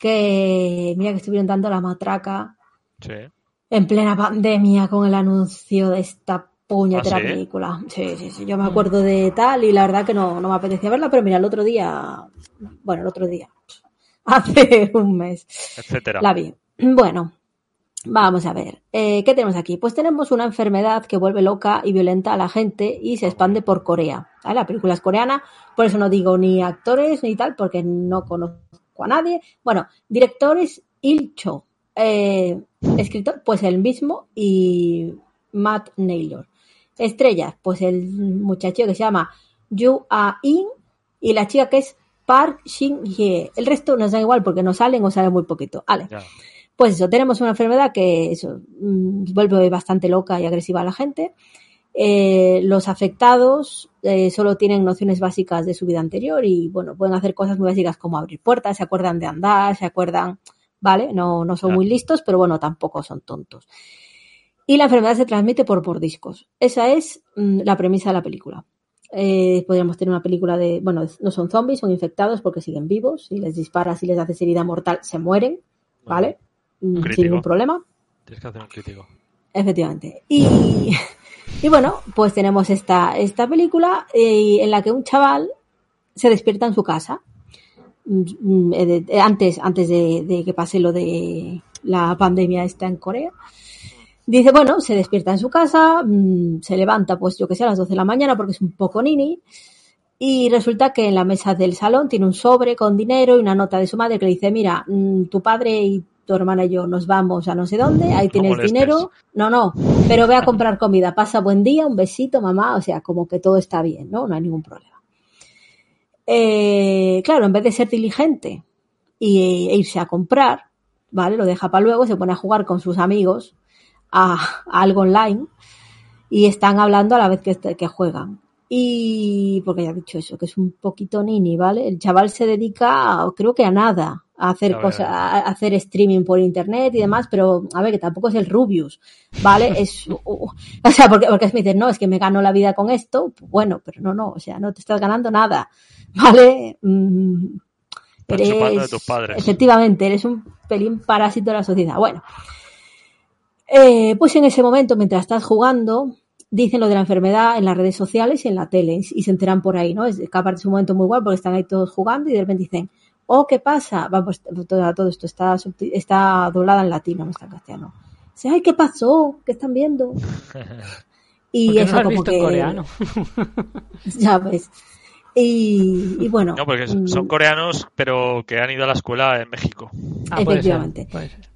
que mira que estuvieron dando la matraca
Sí.
en plena pandemia con el anuncio de esta puñetera
¿Ah, sí?
película. Sí, sí, sí, yo me acuerdo de tal y la verdad que no, no me apetecía verla, pero mira, el otro día, bueno, el otro día, hace un mes,
Etcétera.
la vi. Bueno, vamos a ver, eh, ¿qué tenemos aquí? Pues tenemos una enfermedad que vuelve loca y violenta a la gente y se expande por Corea. ¿Vale? La película es coreana, por eso no digo ni actores ni tal, porque no conozco a nadie. Bueno, directores Il Cho, eh, escritor, pues el mismo, y Matt Naylor. Estrellas, pues el muchacho que se llama Yoo Ah-in y la chica que es Park Shin-hye. El resto nos da igual porque no salen o salen muy poquito. Vale.
Ya.
Pues eso, tenemos una enfermedad que eso mmm, vuelve bastante loca y agresiva a la gente. Eh, los afectados eh, solo tienen nociones básicas de su vida anterior y, bueno, pueden hacer cosas muy básicas como abrir puertas, se acuerdan de andar, se acuerdan, ¿vale? No, no son
Ya.
muy listos, pero bueno, tampoco son tontos. Y la enfermedad se transmite por mordiscos. Esa es mmm, la premisa de la película. Eh, podríamos tener una película de, bueno, no son zombies, son infectados porque siguen vivos. Si les disparas y les haces herida mortal, se mueren, ¿vale? Mm,
Crítico.
sin ningún problema.
Tienes que hacer un crítico.
Efectivamente. Y, y bueno, pues tenemos esta, esta película eh, en la que un chaval se despierta en su casa. Mm, eh, de- Antes, antes de, de que pase lo de la pandemia esta en Corea. Dice, bueno, se despierta en su casa, mmm, se levanta, pues yo que sé, a las doce de la mañana porque es un poco nini. Y resulta que en la mesa del salón tiene un sobre con dinero y una nota de su madre que le dice, mira, mmm, tu padre y tu hermana y yo nos vamos a no sé dónde, ahí
No
tienes
molestes.
dinero. No, no, pero ve a comprar comida, pasa buen día, un besito, mamá, o sea, como que todo está bien, ¿no? No hay ningún problema. Eh, claro, en vez de ser diligente y, e irse a comprar, ¿vale? Lo deja para luego, se pone a jugar con sus amigos a, a algo online y están hablando a la vez que, que juegan. Y porque ya he dicho eso, que es un poquito nini, ¿vale? El chaval se dedica, a, creo que a nada, a hacer
Ya
cosas,
ves.
a hacer streaming por internet y demás, pero a ver, que tampoco es el Rubius, ¿vale? Es, uh, uh, o sea, porque, porque me dicen, no, es que me gano la vida con esto, bueno, pero no, no, o sea, no te estás ganando nada, ¿vale? Mm,
Estás chupando de
eres,
tus padres.
efectivamente, eres un pelín parásito de la sociedad. Bueno, eh, pues en ese momento, mientras estás jugando, dicen lo de la enfermedad en las redes sociales y en la tele, y se enteran por ahí, ¿no? Es que aparte es un momento muy guay porque están ahí todos jugando y de repente dicen, oh, ¿qué pasa? Vamos, todo, todo esto está, subti- está doblada en latino, no está en castellano. Dice, ay, ¿qué pasó? ¿Qué están viendo? Y
¿Por qué no
eso
lo has
como
visto
que...
en coreano?
Ya ves. Y, y bueno...
No, porque son son
mm,
coreanos, pero que han ido a la escuela en México.
Ah, puede ser,
efectivamente.
puede ser.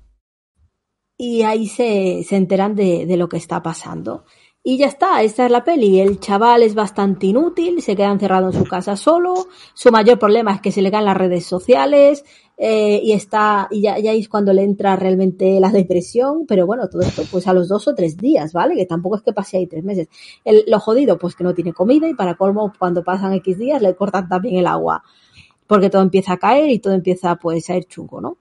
Y ahí se, se enteran de, de lo que está pasando. Y ya está, esta es la peli. El chaval es bastante inútil, se queda encerrado en su casa solo. Su mayor problema es que se le caen las redes sociales eh, y está y ya, ya es cuando le entra realmente la depresión. Pero bueno, todo esto pues a los dos o tres días, ¿vale? Que tampoco es que pase ahí tres meses. El, lo jodido pues que no tiene comida y para colmo cuando pasan X días le cortan también el agua. Porque todo empieza a caer y todo empieza pues a ir chungo, ¿no?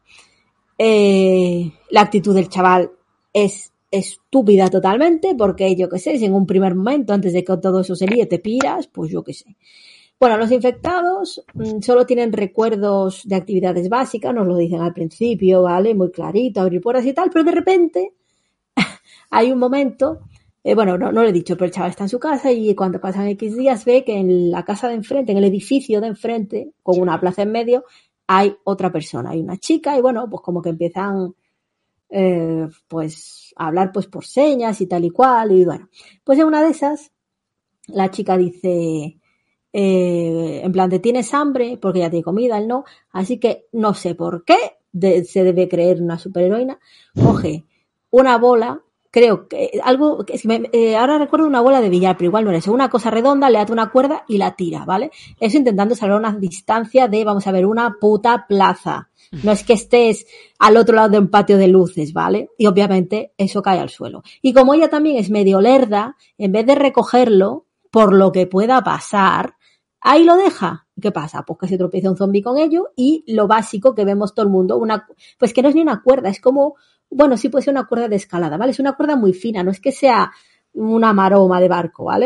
Eh, la actitud del chaval es estúpida totalmente, porque yo qué sé, si en un primer momento, antes de que todo eso se líe, te piras, pues yo qué sé. Bueno, los infectados mmm, solo tienen recuerdos de actividades básicas, nos lo dicen al principio, ¿vale? Muy clarito, abrir puertas y tal, pero de repente hay un momento, eh, bueno, no, no lo he dicho, pero el chaval está en su casa y cuando pasan X días ve que en la casa de enfrente, en el edificio de enfrente, con una plaza en medio, hay otra persona, hay una chica y bueno, pues como que empiezan eh, pues a hablar pues por señas y tal y cual y bueno, pues en una de esas la chica dice eh, en plan de tienes hambre porque ya tiene comida, él no, así que no sé por qué de, se debe creer una superheroína, coge una bola, creo que algo, es que me, eh, ahora recuerdo una bola de billar, pero igual no era eso, una cosa redonda, le ata una cuerda y la tira, ¿vale? Eso intentando salvar una distancia de, vamos a ver, una puta plaza. No es que estés al otro lado de un patio de luces, ¿vale? Y obviamente eso cae al suelo. Y como ella también es medio lerda, en vez de recogerlo, por lo que pueda pasar, ahí lo deja. ¿Qué pasa? Pues que se tropieza un zombi con ello y lo básico que vemos todo el mundo, una, pues que no es ni una cuerda, es como, bueno, sí puede ser una cuerda de escalada, ¿vale? Es una cuerda muy fina, no es que sea una maroma de barco, ¿vale?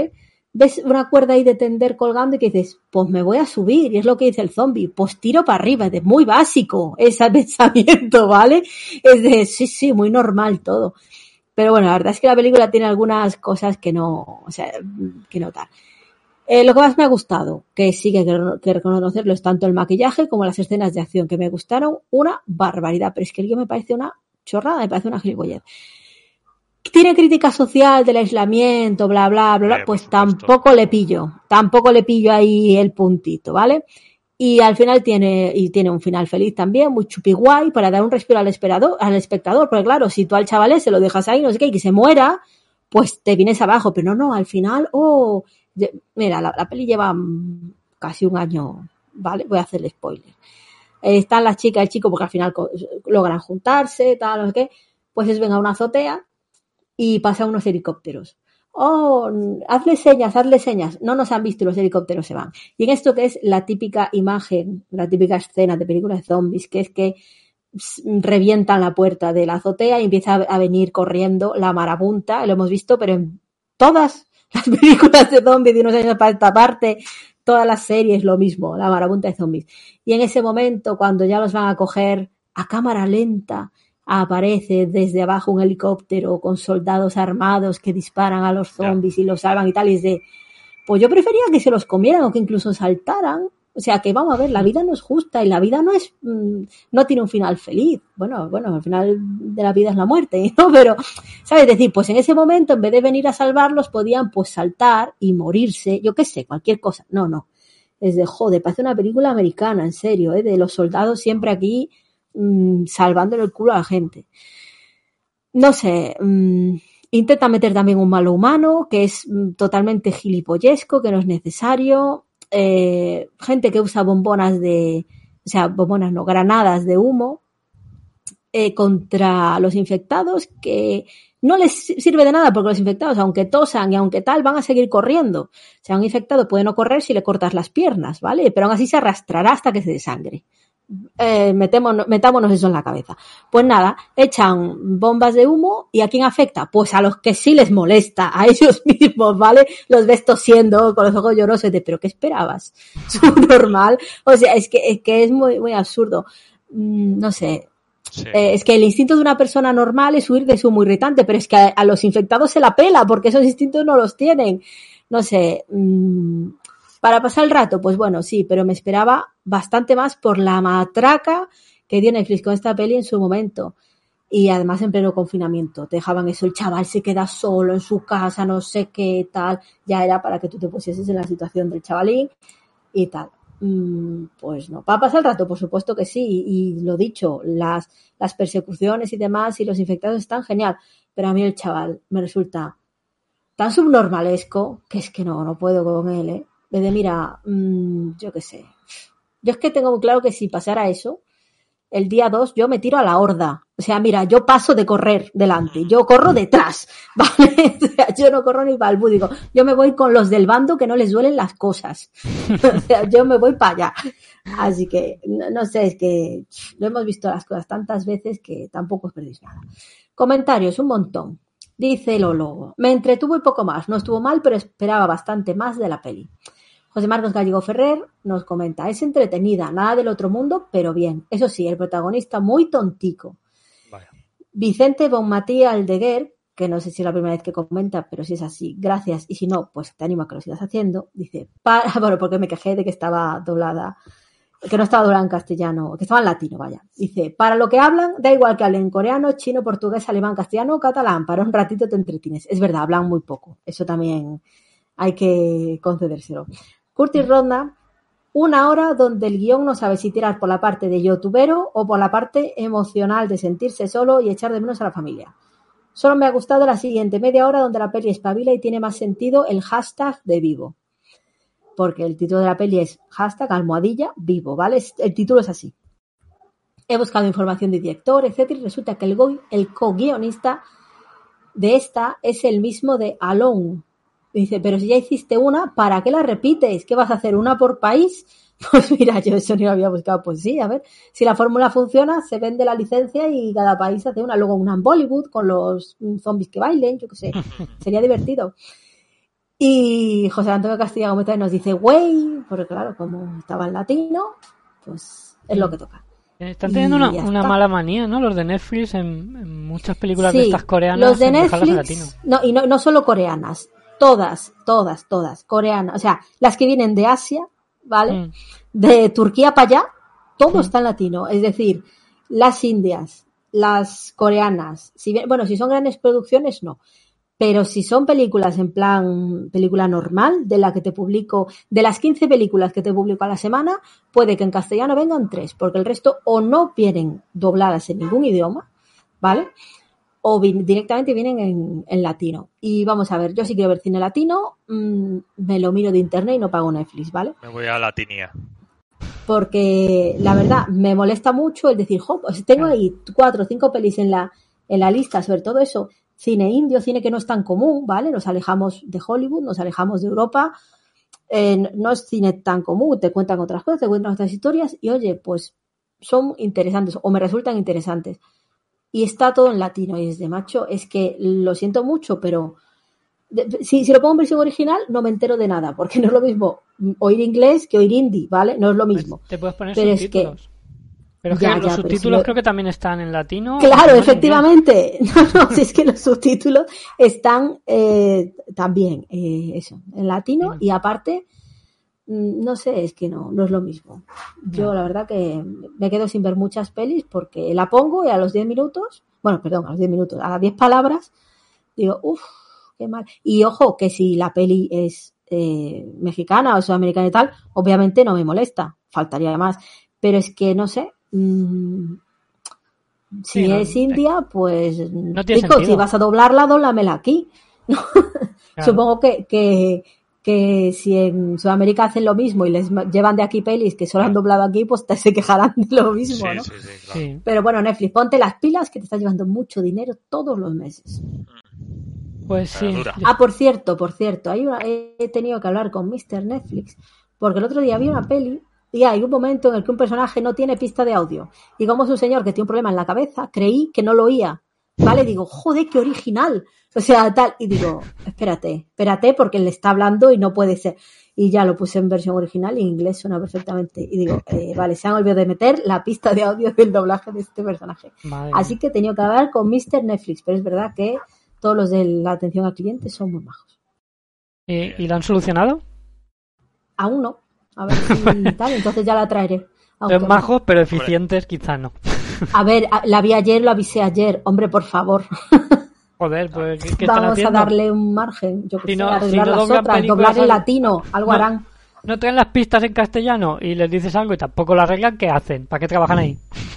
ves una cuerda ahí de tender colgando y que dices, pues me voy a subir, y es lo que dice el zombie, pues tiro para arriba, es de muy básico ese pensamiento, ¿vale? Es de, sí, sí, muy normal todo. Pero bueno, la verdad es que la película tiene algunas cosas que no, o sea, que notar. Eh, lo que más me ha gustado, que sí que hay que reconocerlo, es tanto el maquillaje como las escenas de acción, que me gustaron una barbaridad, pero es que el guión me parece una chorrada, me parece una gilipollez. ¿Tiene crítica social del aislamiento, bla, bla, bla, bla?
Eh,
pues tampoco le pillo, tampoco le pillo ahí el puntito, ¿vale? Y al final tiene, y tiene un final feliz también, muy chupi guay, para dar un respiro al esperador, al espectador, porque claro, si tú al chaval se lo dejas ahí, no sé qué, y que se muera, pues te vienes abajo, pero no, no, al final, oh, mira, la, la peli lleva casi un año, ¿vale? Voy a hacerle spoiler. Eh, están las chicas y el chico, porque al final logran juntarse, tal, no sé qué, pues es venga a una azotea, y pasan unos helicópteros. Oh, hazle señas, hazle señas. No nos han visto y los helicópteros se van. Y en esto que es la típica imagen, la típica escena de películas de zombies, que es que revientan la puerta de la azotea y empieza a venir corriendo la marabunta. Lo hemos visto, pero en todas las películas de zombies de unos años para esta parte, todas las series lo mismo, la marabunta de zombies. Y en ese momento, cuando ya los van a coger a cámara lenta, aparece desde abajo un helicóptero con soldados armados que disparan a los zombies y los salvan y tal, y es de, pues yo prefería que se los comieran o que incluso saltaran. O sea, que vamos a ver, la vida no es justa y la vida no es, mmm, no tiene un final feliz. Bueno, bueno, el final de la vida es la muerte, ¿no? Pero, ¿sabes? Es decir, pues en ese momento, en vez de venir a salvarlos, podían pues saltar y morirse, yo qué sé, cualquier cosa. No, no. Es de, joder, parece una película americana, en serio, ¿eh? De los soldados siempre aquí mmm, salvándole el culo a la gente. No sé, mmm, intenta meter también un malo humano, que es mmm, totalmente gilipollesco, que no es necesario. Eh, gente que usa bombonas de, o sea, bombonas no, granadas de humo eh, contra los infectados, que no les sirve de nada porque los infectados, aunque tosan y aunque tal, van a seguir corriendo. O sea, un infectado puede no correr si le cortas las piernas, ¿vale? Pero aún así se arrastrará hasta que se desangre. Eh, metémonos, metámonos eso en la cabeza. Pues nada, echan bombas de humo y ¿a quién afecta? Pues a los que sí les molesta, a ellos mismos, ¿vale? Los ves tosiendo con los ojos llorosos de, ¿pero qué esperabas? Subnormal. O sea, es que, es que es muy, muy absurdo. Mm, no sé. Sí. Eh, es que el instinto de una persona normal es huir de su humo irritante, pero es que a, a los infectados se la pela porque esos instintos no los tienen. No sé. Mmm, Para pasar el rato, pues bueno, sí, pero me esperaba bastante más por la matraca que dio Netflix con esta peli en su momento. Y además en pleno confinamiento. Te dejaban eso, el chaval se queda solo en su casa, no sé qué, tal. Ya era para que tú te pusieses en la situación del chavalín y tal. Mm, pues no. ¿Para pasar el rato? Por supuesto que sí. Y, y lo dicho, las, las persecuciones y demás y los infectados están genial. Pero a mí el chaval me resulta tan subnormalesco que es que no, no puedo con él, ¿eh? De mira, mmm, yo qué sé. Yo es que tengo muy claro que si pasara eso, el día dos yo me tiro a la horda. O sea, mira, yo paso de correr delante, yo corro detrás, ¿vale? O sea, yo no corro ni para el búdico. Yo me voy con los del bando que no les duelen las cosas. O sea, yo me voy para allá. Así que, no, no sé, es que lo hemos visto las cosas tantas veces que tampoco os perdéis nada. Comentarios, un montón. Dice Lolo, me entretuvo y poco más. No estuvo mal, pero esperaba bastante más de la peli. José Marcos Gallego Ferrer nos comenta, es entretenida, nada del otro mundo, pero bien. Eso sí, el protagonista muy tontico. Vale. Vicente Bonmatí Aldeguer, que no sé si es la primera vez que comenta, pero si es así, gracias. Y si no, pues te animo a que lo sigas haciendo. Dice, para, bueno, porque me quejé de que estaba doblada, que no estaba doblada en castellano, que estaba en latino, vaya. Dice, para lo que hablan, da igual que hablen coreano, chino, portugués, alemán, castellano o catalán, para un ratito te entretienes. Es verdad, hablan muy poco. Eso también hay que concedérselo. Curtis Ronda, una hora donde el guión no sabe si tirar por la parte de youtubero o por la parte emocional de sentirse solo y echar de menos a la familia. Solo me ha gustado la siguiente media hora donde la peli espabila y tiene más sentido el hashtag de vivo. Porque el título de la peli es hashtag almohadilla vivo, ¿vale? El título es así. He buscado información de director, etcétera, y resulta que el, go- el co-guionista de esta es el mismo de Alone. Dice, pero si ya hiciste una, ¿para qué la repites? ¿Qué vas a hacer? ¿Una por país? Pues mira, yo eso no lo había buscado. Pues sí, a ver, si la fórmula funciona, se vende la licencia y cada país hace una. Luego una en Bollywood con los zombies que bailen, yo qué sé. Sería divertido. Y José Antonio Castilla Gómez también nos dice, güey, porque claro, como estaba en latino, pues es lo que toca.
Están teniendo
Y
una,
ya
una
está.
mala manía, ¿no? Los de Netflix en, en muchas películas de
Sí,
estas coreanas.
los de
en dejarlas en
Netflix,
latino.
no, y no, no solo coreanas, todas, todas, todas, coreanas, o sea, las que vienen de Asia, ¿vale?
Mm.
De Turquía para allá, todo
Mm.
está en latino, es decir, las indias, las coreanas, si bien, bueno, si son grandes producciones, no. Pero si son películas en plan película normal, de la que te publico, de las quince películas que te publico a la semana, puede que en castellano vengan tres, porque el resto o no vienen dobladas en ningún idioma, ¿vale? O vi- directamente vienen en, en latino. Y vamos a ver, yo si quiero ver cine latino, mmm, me lo miro de internet y no pago Netflix, ¿vale?
Me voy a Latinía.
Porque la verdad me molesta mucho el decir, jo, pues tengo ahí cuatro o cinco pelis en la, en la lista, sobre todo eso, cine indio, cine que no es tan común, ¿vale? Nos alejamos de Hollywood, nos alejamos de Europa, eh, no es cine tan común, te cuentan otras cosas, te cuentan otras historias y oye, pues son interesantes o me resultan interesantes. Y está todo en latino y es de macho, es que lo siento mucho, pero de- si, si lo pongo en versión original no me entero de nada, porque no es lo mismo oír inglés que oír hindi, ¿vale? No es lo mismo.
Te puedes poner
Pero es que-
subtítulos. Pero es que
Ya,
los
ya, pero
subtítulos
si lo-
creo que también están en latino.
Claro,
o en inglés.
efectivamente. No, no, si es que los subtítulos están eh, también, eh, eso, en latino y aparte, mm, no sé, es que no, no es lo mismo. Yo
No.
la verdad que me quedo sin ver muchas pelis porque la pongo y a los diez minutos, bueno, perdón, a los diez minutos, a las diez palabras, digo, uff, qué mal. Y ojo, que si la peli es eh, mexicana o sudamericana y tal, obviamente no me molesta, faltaría más. Pero es que no sé. mm, Si
Sí, no,
es India, pues
no tiene
chico,
sentido.
si vas a doblarla, dóblamela aquí.
Claro.
Supongo que, que, que si en Sudamérica hacen lo mismo y les ma- llevan de aquí pelis que solo han doblado aquí, pues te se quejarán de lo mismo,
Sí,
¿no?
sí, sí, claro.
Sí.
Pero bueno, Netflix, ponte las pilas que te estás llevando mucho dinero todos los meses.
Pues sí.
Pero dura.
Ah, por cierto, por cierto, hay una, he tenido que hablar con míster Netflix porque el otro día vi una peli y hay un momento en el que un personaje no tiene pista de audio y como es un señor que tiene un problema en la cabeza, creí que no lo oía, ¿vale? Digo, joder, qué original. O sea, tal, y digo, espérate, espérate porque le está hablando y no puede ser. Y ya lo puse en versión original y en inglés suena perfectamente. Y digo, eh, vale, se han olvidado de meter la pista de audio del doblaje de este personaje.
Madre
Así que he tenido que hablar con míster Netflix, pero es verdad que todos los de la atención al cliente son muy majos.
mía. ¿Y, y lo han solucionado?
Aún no. A ver si tal, entonces ya la traeré. Aunque
Son majos, pero eficientes quizás no.
A ver, a- la vi ayer, lo avisé ayer. Hombre, por favor.
Joder, pues ¿qué, qué están
Vamos
haciendo?
a darle un margen. Yo que
Si
sé,
no-
arreglar
si no
las
doblan
otras,
películas
doblar en
al-
latino, algo
No.
harán.
No traen las pistas en castellano y les dices algo y tampoco lo arreglan, ¿qué hacen? ¿Para qué trabajan ahí?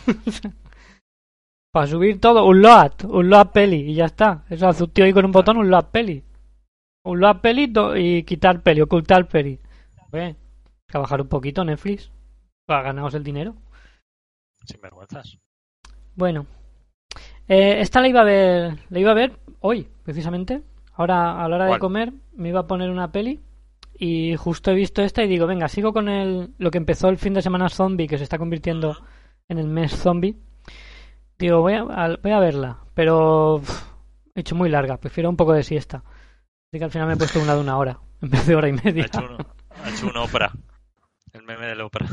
Para subir todo, un load, un load peli y ya está. Eso hace un tío ahí con un botón, un load peli. Un load peli do- y quitar peli, ocultar peli. Oye, trabajar un poquito Netflix para ganaros el dinero.
Sin vergüenzas.
Bueno, eh, esta la iba a ver, la iba a ver hoy, precisamente. Ahora, a la hora de
¿Cuál?
comer, me iba a poner una peli y justo he visto esta y digo, venga, sigo con el, lo que empezó el fin de semana zombie, que se está convirtiendo en el mes zombie. Digo, voy a, a- voy a verla, pero uf, he hecho muy larga, prefiero un poco de siesta. Así que al final me he puesto una de una hora, en vez de hora y
Ha
media.
hecho, uno, ha hecho una ópera. El meme de la ópera.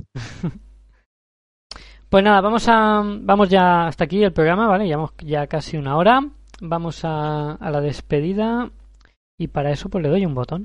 Pues nada, vamos a vamos ya hasta aquí el programa, ¿vale? Llevamos ya casi una hora. Vamos a, a la despedida y para eso pues le doy un botón.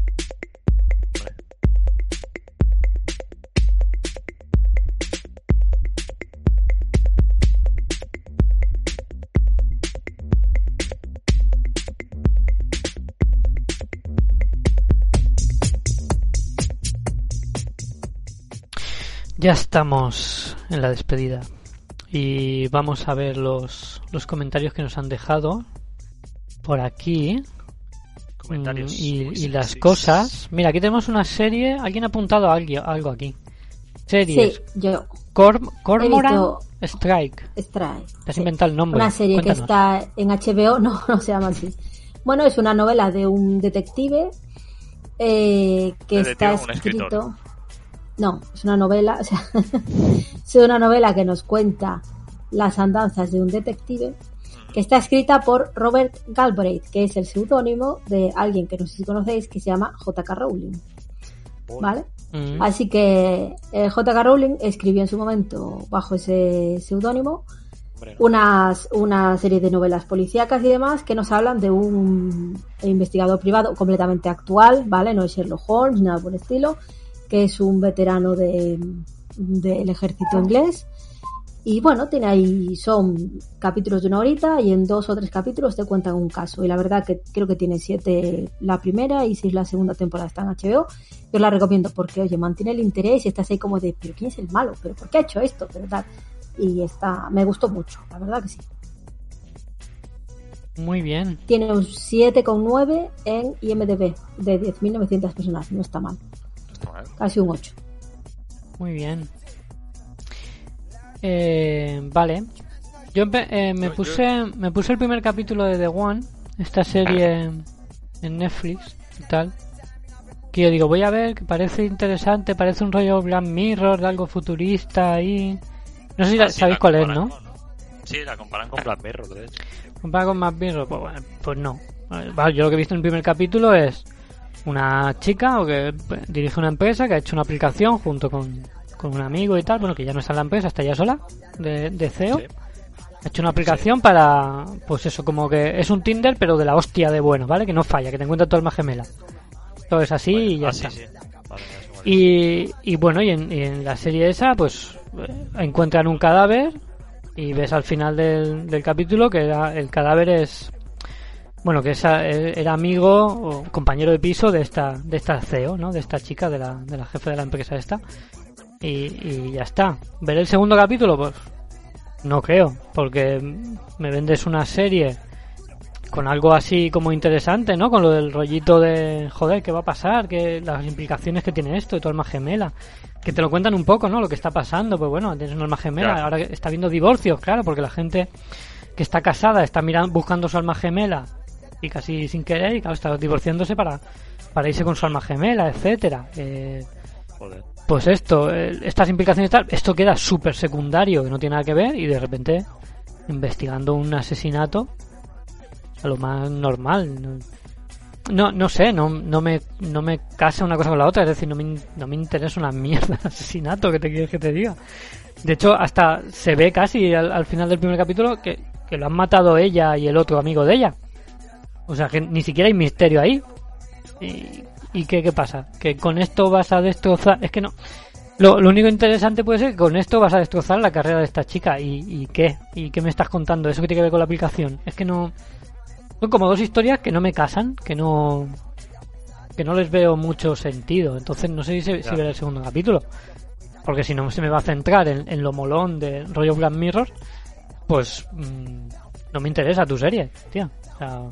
Ya estamos en la despedida y vamos a ver los, los comentarios que nos han dejado por aquí.
Comentarios.
Mm, y,
muy
y las
sexys.
cosas. Mira, aquí tenemos una serie. Alguien ha apuntado algo, algo aquí. Series.
Sí, yo.
Corm- Cormoran
visto-
Strike.
Strike.
Te has
Sí.
inventado el nombre.
Una serie
Cuéntanos.
que está en H B O, no, no se llama así. Bueno, es una novela de un detective eh, que
Detective,
está
un
escrito.
escritor.
No, es una novela, o sea, es una novela que nos cuenta las andanzas de un detective que está escrita por Robert Galbraith, que es el seudónimo de alguien que no sé si conocéis, que se llama J K Rowling. ¿Vale? Mm. Así que eh, J K Rowling escribió en su momento, bajo ese seudónimo, unas una serie de novelas policíacas y demás que nos hablan de un investigador privado completamente actual, ¿vale? No es Sherlock Holmes, nada por el estilo, que es un veterano de del ejército inglés. Y bueno, tiene ahí, son capítulos de una horita y en dos o tres capítulos te cuentan un caso. Y la verdad que creo que tiene siete la primera y seis la segunda temporada, está en H B O. Yo la recomiendo porque, oye, mantiene el interés y estás ahí como de, ¿pero quién es el malo? ¿Pero por qué ha hecho esto? Pero tal. Y está, me gustó mucho, la verdad que sí.
Muy bien.
Tiene un siete coma nueve en I M D B de diez mil novecientas personas, no está mal. Casi un ocho.
Muy bien. Eh, vale. Yo eh, me puse me puse el primer capítulo de The One, esta serie en Netflix y tal. Que yo digo, voy a ver, que parece interesante, parece un rollo Black Mirror, de algo futurista ahí. No sé si
ah,
la,
sí,
sabéis
la
cuál es, ¿no?
Con... Sí, la comparan con Black Mirror, de hecho.
¿Comparan con Black Mirror? Pues, bueno, pues no. Vale, yo lo que he visto en el primer capítulo es una chica o que dirige una empresa que ha hecho una aplicación junto con, con un amigo y tal, bueno, que ya no está en la empresa, está ya sola, de, de C E O. Sí. Ha hecho una aplicación sí. para, pues eso, como que es un Tinder, pero de la hostia de bueno, ¿vale? Que no falla, que te encuentra tu alma gemela. Todo es así bueno, y ya
así,
está.
Sí. Vale,
y, y bueno, y en, y en la serie esa, pues encuentran un cadáver y ves al final del, del capítulo que era, el cadáver es, bueno, que esa, era amigo o compañero de piso de esta de esta C E O, ¿no? De esta chica, de la, de la jefe de la empresa esta. Y, y ya está. ¿Ver el segundo capítulo? Pues no creo, porque me vendes una serie con algo así como interesante, ¿no? Con lo del rollito de, joder, ¿qué va a pasar? Que las implicaciones que tiene esto de tu alma gemela. Que te lo cuentan un poco, ¿no? Lo que está pasando, pues bueno, tienes una alma gemela, claro. Ahora está habiendo divorcios, claro, porque la gente que está casada está mirando, buscando su alma gemela y casi sin querer, y claro, está divorciándose para, para irse con su alma gemela, etcétera. Eh,
joder.
Pues esto, eh, estas implicaciones tal, esto queda súper secundario, que no tiene nada que ver, y de repente, investigando un asesinato, a lo más normal. No, no, no sé, no, no me no me casa una cosa con la otra, es decir, no me, no me interesa una mierda de asesinato, que te quieres que te diga. De hecho, hasta se ve casi al, al final del primer capítulo que, que lo han matado ella y el otro amigo de ella. O sea, que ni siquiera hay misterio ahí. ¿Y, y qué, qué pasa? Que con esto vas a destrozar... Es que no... Lo, lo único interesante puede ser que con esto vas a destrozar la carrera de esta chica. ¿Y, y qué? ¿Y qué me estás contando? ¿Eso que tiene que ver con la aplicación? Es que no... Son como dos historias que no me casan, que no... Que no les veo mucho sentido. Entonces no sé si, si veré el segundo capítulo. Porque si no se me va a centrar en, en lo molón de rollo Black Mirror, pues mmm, no me interesa tu serie, tío. O sea,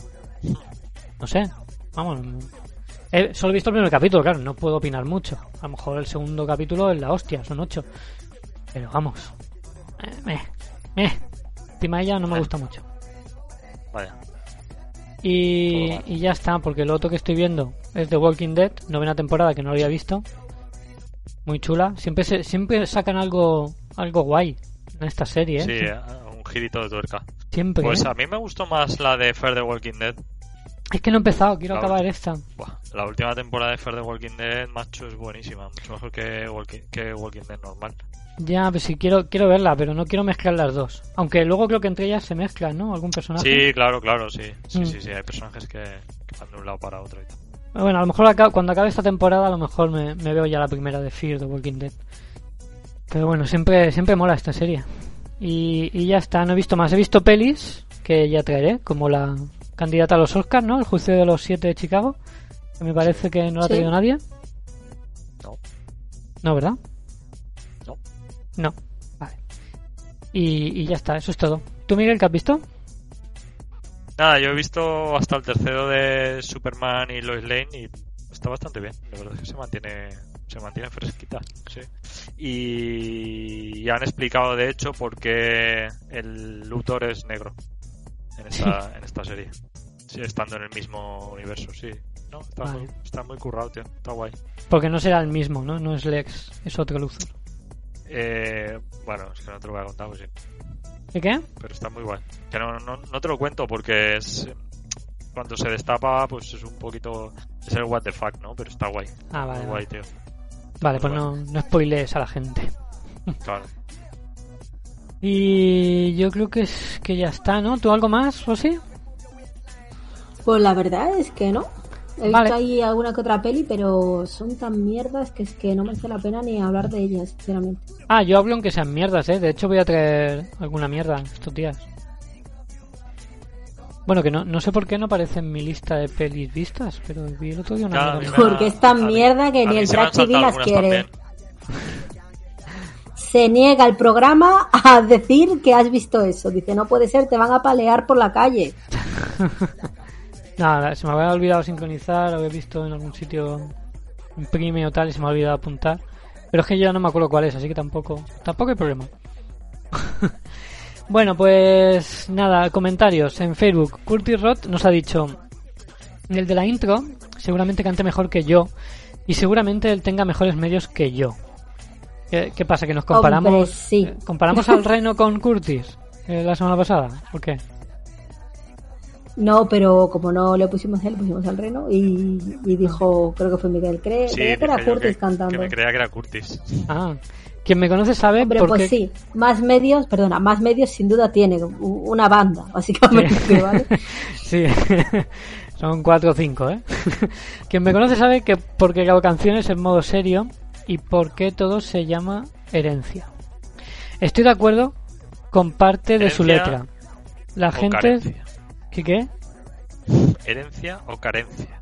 no sé. Vamos... Eh, solo he visto el primer capítulo, claro, no puedo opinar mucho. A lo mejor el segundo capítulo es la hostia, son ocho. Pero vamos. Eh, meh, meh. Encima ella no me gusta mucho.
Vaya.
Y, y ya está, porque lo otro que estoy viendo es The Walking Dead, novena temporada, que no lo había visto. Muy chula. Siempre se, siempre sacan algo algo guay en esta serie, ¿eh?
Sí, un girito de tuerca.
Siempre.
Pues
¿eh?
a mí me gustó más la de Fear the Walking Dead.
Es que no he empezado, quiero
la
acabar esta.
Buah, la última temporada de Fear the Walking Dead, macho, es buenísima. Mucho mejor que Walking, que Walking Dead normal.
Ya, pues sí, quiero quiero verla, pero no quiero mezclar las dos. Aunque luego creo que entre ellas se mezclan, ¿no? Algún personaje.
Sí, claro, claro, sí. Sí,
Mm.
sí, sí. Hay personajes que, que van de un lado para otro y tal.
Bueno, a lo mejor acá- cuando acabe esta temporada, a lo mejor me, me veo ya la primera de Fear the Walking Dead. Pero bueno, siempre siempre mola esta serie. Y, y ya está, no he visto más. He visto pelis que ya traeré, como la candidata a los Oscars, ¿no? El juicio de los siete de Chicago. Que me parece que no la ha
Sí.
traído nadie.
No.
No, ¿verdad?
No.
No. Vale. Y, y ya está, eso es todo. ¿Tú, Miguel, qué has visto?
Nada, yo he visto hasta el tercero de Superman y Lois Lane y está bastante bien. La verdad es que se mantiene se mantiene fresquita, sí. Y, y han explicado de hecho por qué el Luthor es negro en esta en esta serie. Sí, estando en el mismo universo, sí. No, está,
Vale.
muy, está muy currado, tío. Está guay.
Porque no será el mismo, ¿no? No es Lex, es otro Luthor.
Eh, bueno, es que no te lo voy a contar, pues sí.
¿Y qué?
Pero está muy guay. Que no, no, no te lo cuento porque es... Cuando se destapa, pues es un poquito... Es el what the fuck, ¿no? Pero está guay.
Ah, vale.
Muy guay, tío.
Vale,
Muy
pues
guay.
no, no spoilees a la gente.
Claro.
Y yo creo que es que ya está, ¿no? ¿Tú algo más, Rosy?
Pues la verdad es que no. He
Vale.
visto ahí alguna que otra peli, pero son tan mierdas que es que no merece la pena ni hablar de ellas, sinceramente.
Ah, yo hablo aunque sean mierdas, ¿eh? De hecho voy a traer alguna mierda estos días. Bueno, que no, no sé por qué no aparece en mi lista de pelis vistas, pero vi el otro día una
Ya,
mierda.
a mí me-
Porque es tan
a mí-
mierda que
a
ni
mí
el
se me han
Track T V
saltado
las
algunas
quiere.
también.
Se niega el programa a decir que has visto eso. Dice, no puede ser, te van a palear por la calle.
Nada, se me había olvidado sincronizar, lo había visto en algún sitio en Prime o tal y se me ha olvidado apuntar. Pero es que ya no me acuerdo cuál es, así que tampoco, tampoco hay problema. Bueno, pues nada, comentarios en Facebook. Curtis Roth nos ha dicho: el de la intro seguramente cante mejor que yo y seguramente él tenga mejores medios que yo. ¿Qué, qué pasa? ¿Que nos comparamos
Hombre, sí.
eh, comparamos al Reno con Curtis eh, la semana pasada? ¿Por qué?
No, pero como no le pusimos a él, pusimos al Reno y, y dijo, creo que fue Miguel, cree,
Sí,
creía que era
dije yo
Curtis
que,
cantando.
que me creía que era Curtis.
Ah, quien me conoce sabe
Hombre,
por
pues
qué...
sí, más medios, perdona, más medios sin duda tiene, u- una banda, básicamente,
Sí.
¿vale?
Sí, son cuatro o cinco, ¿eh? Quien me conoce sabe que porque grabo canciones en modo serio y por qué todo se llama herencia. Estoy de acuerdo con parte de su
Herencia
letra. La
o
gente...
carencia.
¿Qué qué?
¿Herencia o carencia?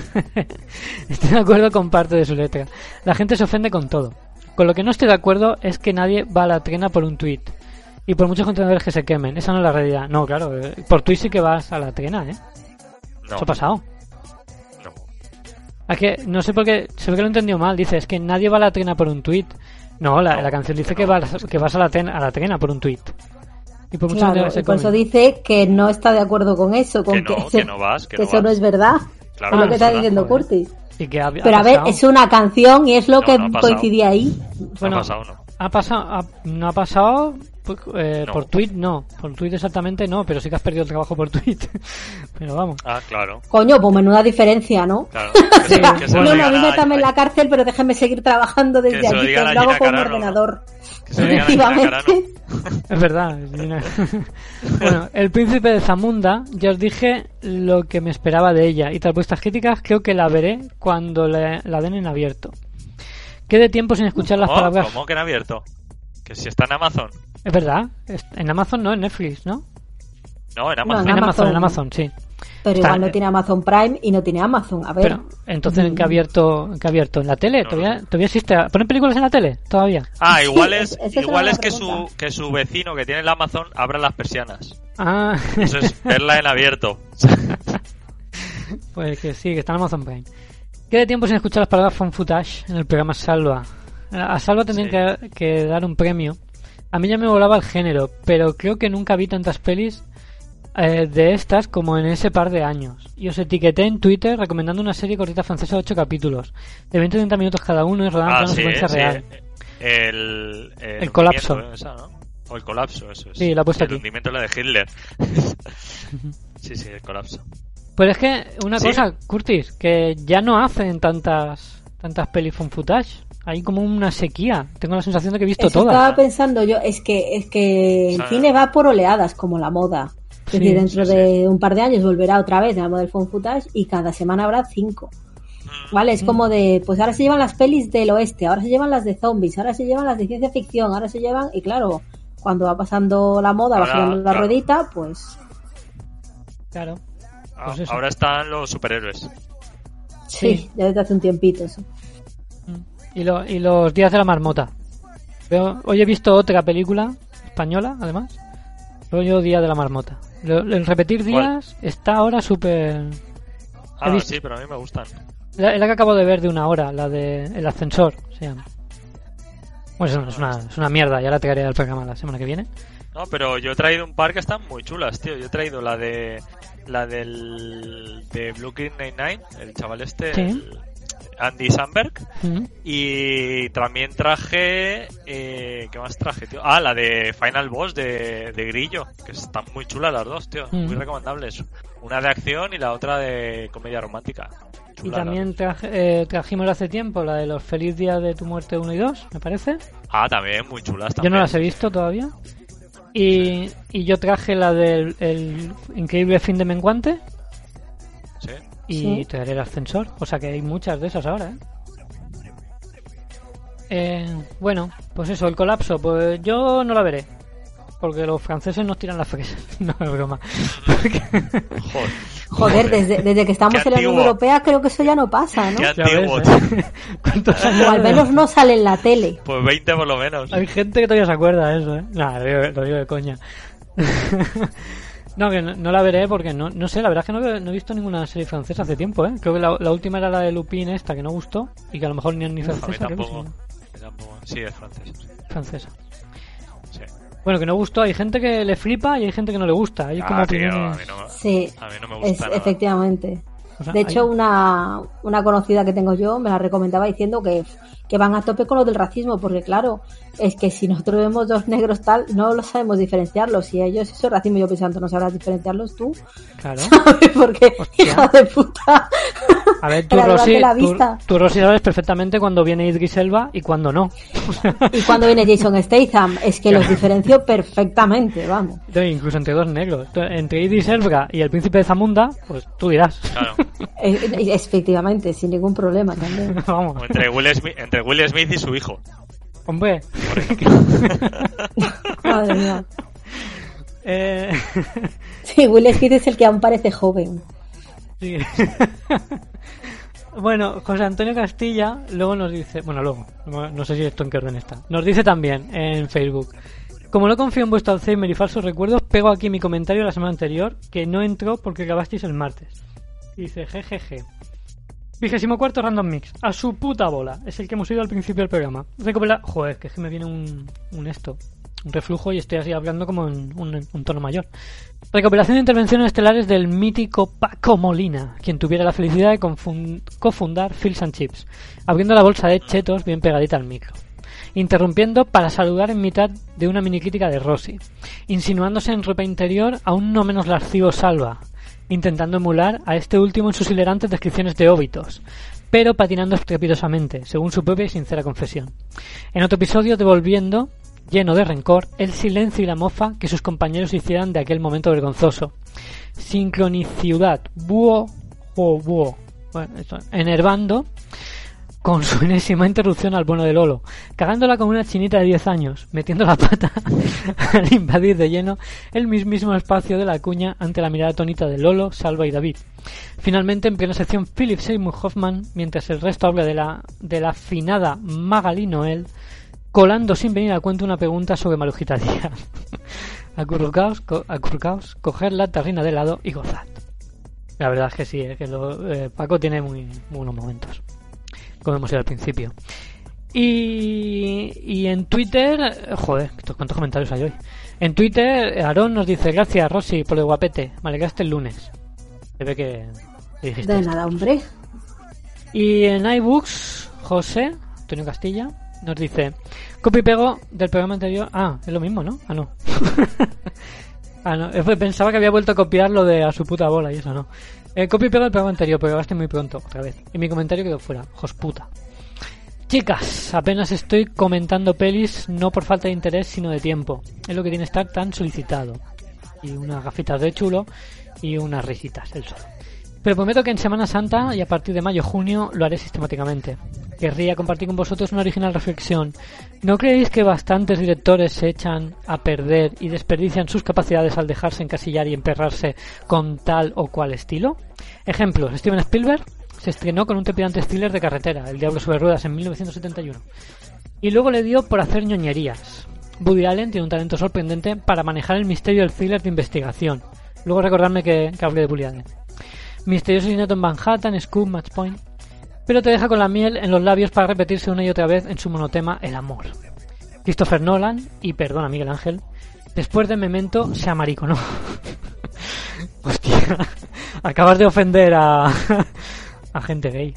Estoy de acuerdo con parte de su letra. La gente se ofende con todo. Con lo que no estoy de acuerdo es que nadie va a la trena por un tuit. Y por muchos contenedores que se quemen. Esa no es la realidad. No, claro. eh, Por tuit sí que vas a la trena, ¿eh?
No.
Eso ha pasado.
No.
Es que no sé por qué, sé que lo he entendido mal. Dice, es que nadie va a la trena por un tuit. No, la,
No,
la canción dice
que
que,
no.
vas, que vas a la, trena, a la trena por un tuit. Y por muchos
Claro,
contenedores se
y por eso
comen.
dice que no está de acuerdo con eso, con
Que no,
eso,
que no vas, que
que
no
eso no
vas.
es verdad.
Claro,
es lo
Ah,
que está
joder,
diciendo
joder.
Curtis.
Y que ha, ha
Pero a ver,
pasado.
es una canción y es lo
No,
que
no ha pasado.
coincidía ahí.
Bueno,
no ha pasado, no.
Ha pasado, ha- no ha pasado pues, eh,
No.
por tweet, no. Por tweet exactamente no, pero sí que has perdido el trabajo por tweet. Pero vamos.
Ah, claro.
Coño, pues menuda diferencia, ¿no?
Claro. Que se, que se lo
No, no, a
digan
mí
a-
métame en la cárcel, pero déjeme seguir trabajando desde
Que se lo
allí, que
digan a
lo hago
Gina
con un
Carano, ¿no?
ordenador.
que se lo digan a Gina Carano.
Efectivamente.
Es verdad. Gina. Bueno, el príncipe de Zamunda, ya os dije lo que me esperaba de ella. Y tras vuestras críticas, creo que la veré cuando le- la den en abierto. Quede tiempo sin escuchar las
¿Cómo?
palabras.
¿Cómo que en abierto? Que si está en Amazon.
Es verdad. es- En Amazon no, en Netflix, ¿no?
No, en
No,
Amazon.
en
En Amazon,
Amazon.
en Amazon, sí.
Pero
Está-
igual no tiene Amazon Prime y no tiene Amazon. A ver.
Pero, entonces, ¿en qué abierto? ¿En qué abierto? ¿En la tele?
No,
¿Todavía,
no sé.
¿Todavía existe? ¿Ponen películas en la tele? Todavía.
Ah, igual
Sí,
es,
esa es una
igual
buena
es que su,
pregunta.
que su vecino que tiene el Amazon abra las persianas.
Ah,
Eso es verla en abierto.
pues que sí, que está en Amazon Prime. Quede tiempo sin escuchar las palabras Fan Footage en el programa Salva. A Salva tendrían
Sí.
que, que dar un premio. A mí ya me volaba el género, pero creo que nunca vi tantas pelis eh, de estas como en ese par de años. Y os etiqueté en Twitter recomendando una serie cortita francesa de ocho capítulos, de veinte a treinta minutos cada uno y rodando
Ah,
en una
sí,
secuencia
sí.
real.
El, el,
El colapso.
hundimiento, esa, ¿no? O el colapso, eso es.
Sí, lo he puesto
el
aquí.
hundimiento es la de Hitler. Sí, sí, el colapso.
Pues es que una
¿Sí?
cosa, Curtis, que ya no hacen tantas tantas pelis Fan Footage. Hay como una sequía. Tengo la sensación de que he visto
Eso
todas.
estaba pensando yo, es que es que el
O sea,
cine va por oleadas como la moda. Es
Sí,
decir, dentro
sí,
de un par de años volverá otra vez la moda del Fan Footage y cada semana habrá cinco. Vale, es como de, pues ahora se llevan las pelis del oeste, ahora se llevan las de zombies, ahora se llevan las de ciencia ficción, ahora se llevan, y claro, cuando va pasando la moda, va
Ahora,
girando la
claro.
ruedita, pues
Claro.
Ah,
Pues eso.
ahora están los superhéroes.
sí,
Sí.
ya desde hace un tiempito eso.
Y, lo- y los días de la marmota. Veo- hoy he visto otra película española, además. Rollo Día de la Marmota. Lo- El repetir días está ahora súper...
Ah,
visto.
sí, pero a mí me gustan.
La, la que acabo de ver de una hora, la de El Ascensor, se llama. Bueno, es una, es una mierda, ya la traeré al programa la semana que viene.
No, pero yo he traído un par que están muy chulas, tío. Yo he traído la de la del de Brooklyn Nine-Nine, el chaval este.
Sí.
el- Andy Samberg.
Mm.
Y también traje... Eh, ¿Qué más traje, tío? Ah, la de Final Boss de, de Grillo, que están muy chulas las dos, tío.
Mm.
Muy recomendables. Una de acción y la otra de comedia romántica.
Y
Chula,
también traje, eh, trajimos hace tiempo la de los Feliz Días de tu Muerte uno y dos, me parece.
Ah, también, muy chulas
Yo
también.
no las he visto todavía. Y, y yo traje la del el increíble fin de Menguante.
Sí.
Y
Sí.
traeré el ascensor. O sea que hay muchas de esas ahora, ¿eh? Eh, bueno, pues eso, el colapso. Pues yo no la veré. Porque los franceses nos tiran las fresas. No es broma. Porque...
Joder.
Joder, desde, desde que estamos
Qué
en la Unión
antiguo.
Europea creo que eso ya no pasa, ¿no?
Qué
Ya ves,
antiguo.
¿eh? ¿Cuántos años?
O al menos no sale en la tele.
Pues veinte por lo menos.
Hay gente que todavía se acuerda de eso, ¿eh? Nah, lo digo, lo digo de coña. No, que no, no la veré porque no, no sé, la verdad es que no, he- no he visto ninguna serie francesa hace tiempo, ¿eh? Creo que la, la última era la de Lupin esta que no gustó y que a lo mejor ni es ni
A mí
francesa, creo que
tampoco.
sí,
A mí tampoco. Sí, es francés.
francesa.
Sí.
Bueno, que no gustó, hay gente que le flipa y hay gente que no le gusta. Hay como
Ah, tío, a
opiniones.
mí no,
Sí,
a mí no me
es,
gusta nada.
efectivamente.
O sea,
De hecho,
hay-
una, una conocida que tengo yo me la recomendaba diciendo que, que van a tope con lo del racismo, porque claro, es que si nosotros vemos dos negros tal, no lo sabemos diferenciarlos. Y ellos eso es racismo, yo pensando, ¿no sabrás diferenciarlos tú?
Claro.
Porque,
Hostia.
hija de puta.
A ver, tú,
Para
Rosy,
darte la
tú,
vista.
tú, Rosy, sabes perfectamente cuando viene Idris Elba y cuando no.
Y cuando viene Jason Statham, es que los diferencio perfectamente, vamos.
Incluso entre dos negros. Tú- Entre Idris Elba y el príncipe de Zamunda, pues tú dirás.
Claro.
Es- es- efectivamente, sin ningún problema también.
Vamos.
O entre Will Smith, entre Will Smith y su hijo.
Hombre.
Madre mía.
eh...
Sí, Will Smith es el que aún parece joven.
Sí. Bueno, José Antonio Castilla luego nos dice, bueno, luego, no no sé si esto en qué orden está, nos dice también en Facebook: como no confío en vuestro Alzheimer y falsos recuerdos, pego aquí mi comentario de la semana anterior, que no entró porque grabasteis el martes. Y dice, jejeje. Vigésimo cuarto Random Mix, a su puta bola, es el que hemos oído al principio del programa. Recopila... Joder, que es que me viene un, un esto, un reflujo y estoy así hablando como en un, un tono mayor. Recopilación de intervenciones estelares del mítico Paco Molina, quien tuviera la felicidad de confun- cofundar Fields and Chips, abriendo la bolsa de chetos bien pegadita al micro, interrumpiendo para saludar en mitad de una mini crítica de Rossi, insinuándose en ropa interior a un no menos lascivo Salva, intentando emular a este último en sus hilarantes descripciones de óbitos, pero patinando estrepitosamente, según su propia y sincera confesión. En otro episodio, devolviendo, lleno de rencor, el silencio y la mofa que sus compañeros hicieran de aquel momento vergonzoso. Sincronicidad, buo o buo, bueno, eso, enervando con su enésima interrupción al bueno de Lolo, cagándola como una chinita de diez años, metiendo la pata al invadir de lleno el mismísimo espacio de la cuña ante la mirada atónita de Lolo, Salva y David. Finalmente, en plena sección Philip Seymour Hoffman, mientras el resto habla de la, de la afinada Magali Noel, colando sin venir a cuento una pregunta sobre Marujita Díaz. Acurrucaos, co- acurrucaos, coger la tarrina de lado y gozad. La verdad es que sí, eh, que lo, eh, Paco tiene muy, muy buenos momentos, como hemos ido al principio. Y, y en Twitter, eh, joder, ¿cuántos comentarios hay hoy? En Twitter, Aarón nos dice: gracias, Rosy, por el guapete, me alegraste el lunes. Se ve que le dijiste
De
esto.
nada, hombre.
Y en iBooks, José Antonio Castilla nos dice: copy y pego del programa anterior. Ah, es lo mismo, ¿no? Ah, no. ah, no. Eh, Pensaba que había vuelto a copiar lo de a su puta bola y eso no. Eh, copy y pego del programa anterior, pero grabaste muy pronto, otra vez. Y mi comentario quedó fuera. Josputa. Chicas, apenas estoy comentando pelis, no por falta de interés, sino de tiempo. Es lo que tiene estar tan solicitado. Y unas gafitas de chulo y unas risitas, el sol. Pero prometo que en Semana Santa y a partir de mayo-junio lo haré sistemáticamente. Querría compartir con vosotros una original reflexión. ¿No creéis que bastantes directores se echan a perder y desperdician sus capacidades al dejarse encasillar y emperrarse con tal o cual estilo? Ejemplos: Steven Spielberg se estrenó con un trepidante thriller de carretera, El diablo sobre ruedas, en mil novecientos setenta y uno. Y luego le dio por hacer ñoñerías. Woody Allen tiene un talento sorprendente para manejar el misterio del thriller de investigación. Luego recordadme que, que hablé de Woody Allen. Misterioso asesinato en Manhattan, Scoop, Match Point. Pero te deja con la miel en los labios para repetirse una y otra vez en su monotema El amor. Christopher Nolan, y perdona Miguel Ángel, después de Memento se amariconó. Hostia, acabas de ofender a, a gente gay.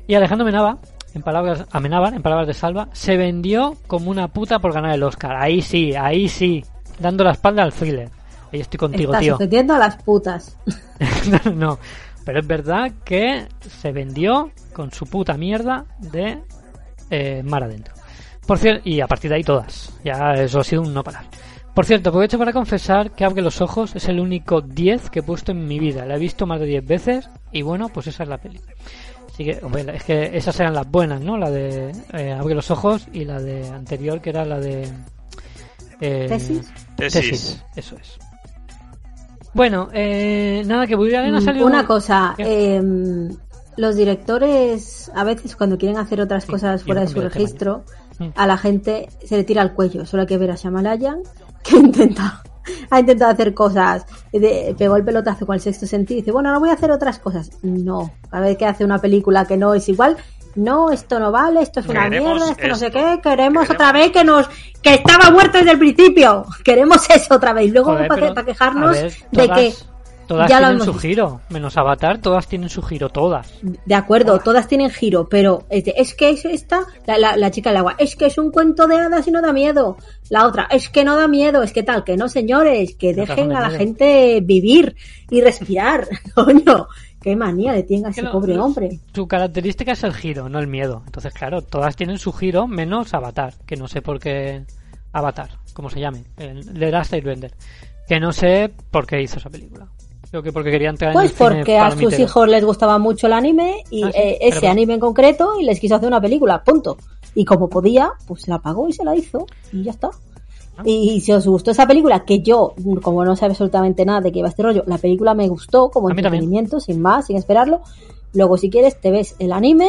Y Alejandro Amenábar, en palabras, Amenábar, en palabras de Salva, se vendió como una puta por ganar el Oscar. Ahí sí, ahí sí, dando la espalda al thriller. Ahí estoy contigo,
Estás
tío.
sucediendo a las putas.
no, no, pero es verdad que se vendió con su puta mierda de eh, mar adentro. Por cierto, y a partir de ahí todas. Ya eso ha sido un no parar. Por cierto, aprovecho para confesar que Abre los ojos es el único diez que he puesto en mi vida. La he visto más de diez veces y bueno, pues esa es la peli. Así que, hombre, es que esas eran las buenas, ¿no? La de eh, Abre los ojos y la de anterior que era la de... Eh,
¿Tesis?
Tesis.
Tesis, eso es. Bueno, eh, nada, que Woody Allen ha salido...
Una cosa, eh, los directores a veces cuando quieren hacer otras
Sí,
cosas fuera
iba a
de su
cambiar de tema
registro,
Mm.
a la gente se le tira al cuello. Solo hay que ver a Shyamalan, que intenta, ha intentado hacer cosas, de, pegó el pelotazo con El sexto sentido y dice, bueno, ahora voy a hacer otras cosas. No, cada vez que hace una película que no es igual, no, esto no vale, esto es una
Queremos
mierda, esto, no sé
esto.
qué, queremos,
Queremos-
otra vez que nos, que estaba muerto desde el principio, queremos eso otra vez. Luego
Joder,
para,
pero,
para quejarnos
a ver,
de
todas-
que
Todas
ya lo
tienen
hemos
su
visto.
giro, menos Avatar, todas tienen su giro, todas.
De acuerdo, todas tienen giro, pero es, de, es que es esta, la, la, la chica del agua, es que es un cuento de hadas y no da miedo. La otra, es que no da miedo, es que tal, que no señores, que
No te
dejen
da
a la
miedo.
gente vivir y respirar. Coño, qué manía le tiene a
Que
ese
lo-
pobre
lo-
hombre.
Su característica es el giro, no el miedo. Entonces, claro, todas tienen su giro, menos Avatar, que no sé por qué... Avatar, como se llame, el The Last Airbender. Que no sé por qué hizo esa película. Creo que porque quería entrar
Pues
en el cine
porque a sus
palomitero.
hijos les gustaba mucho el anime y
Ah, sí,
eh,
pero
ese
pues-
anime en concreto y les quiso hacer una película, punto. Y como podía, pues se la pagó y se la hizo y ya está.
Ah.
Y si os gustó esa película, que yo, como no sabe absolutamente nada de qué iba este rollo, la película me gustó como
A mí también.
entretenimiento, sin más, sin esperarlo. Luego, si quieres, te ves el anime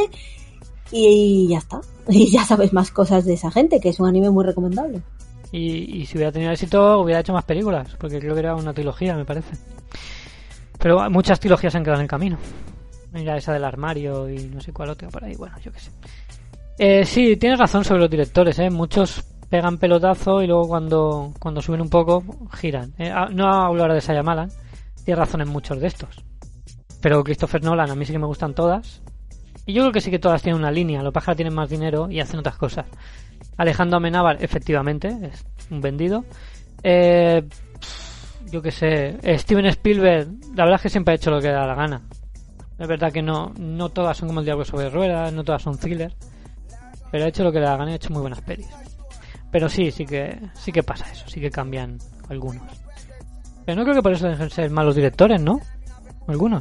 y ya está. Y ya sabes más cosas de esa gente, que es un anime muy recomendable.
Y, y si hubiera tenido éxito, hubiera hecho más películas, porque creo que era una trilogía, me parece. Pero muchas trilogías se han quedado en el camino. Mira esa del armario y no sé cuál otra por ahí, bueno, yo qué sé. Eh, sí, tienes razón sobre los directores, ¿eh? Muchos pegan pelotazo y luego cuando, cuando suben un poco, giran. Eh, ah, no hablo ahora de Shyamalan, tiene razón en muchos de estos. Pero Christopher Nolan, a mí sí que me gustan todas. Y yo creo que sí que todas tienen una línea, los pájaros tienen más dinero y hacen otras cosas. Alejandro Amenábar, efectivamente, es un vendido. Eh, yo qué sé, Steven Spielberg, la verdad es que siempre ha hecho lo que da la gana. Es verdad que no, no todas son como El diablo sobre ruedas, no todas son thrillers, pero ha hecho lo que le da la gana y ha hecho muy buenas pelis. Pero sí, sí que sí que pasa eso, sí que cambian algunos. Pero no creo que por eso dejen de ser malos directores, ¿no? Algunos.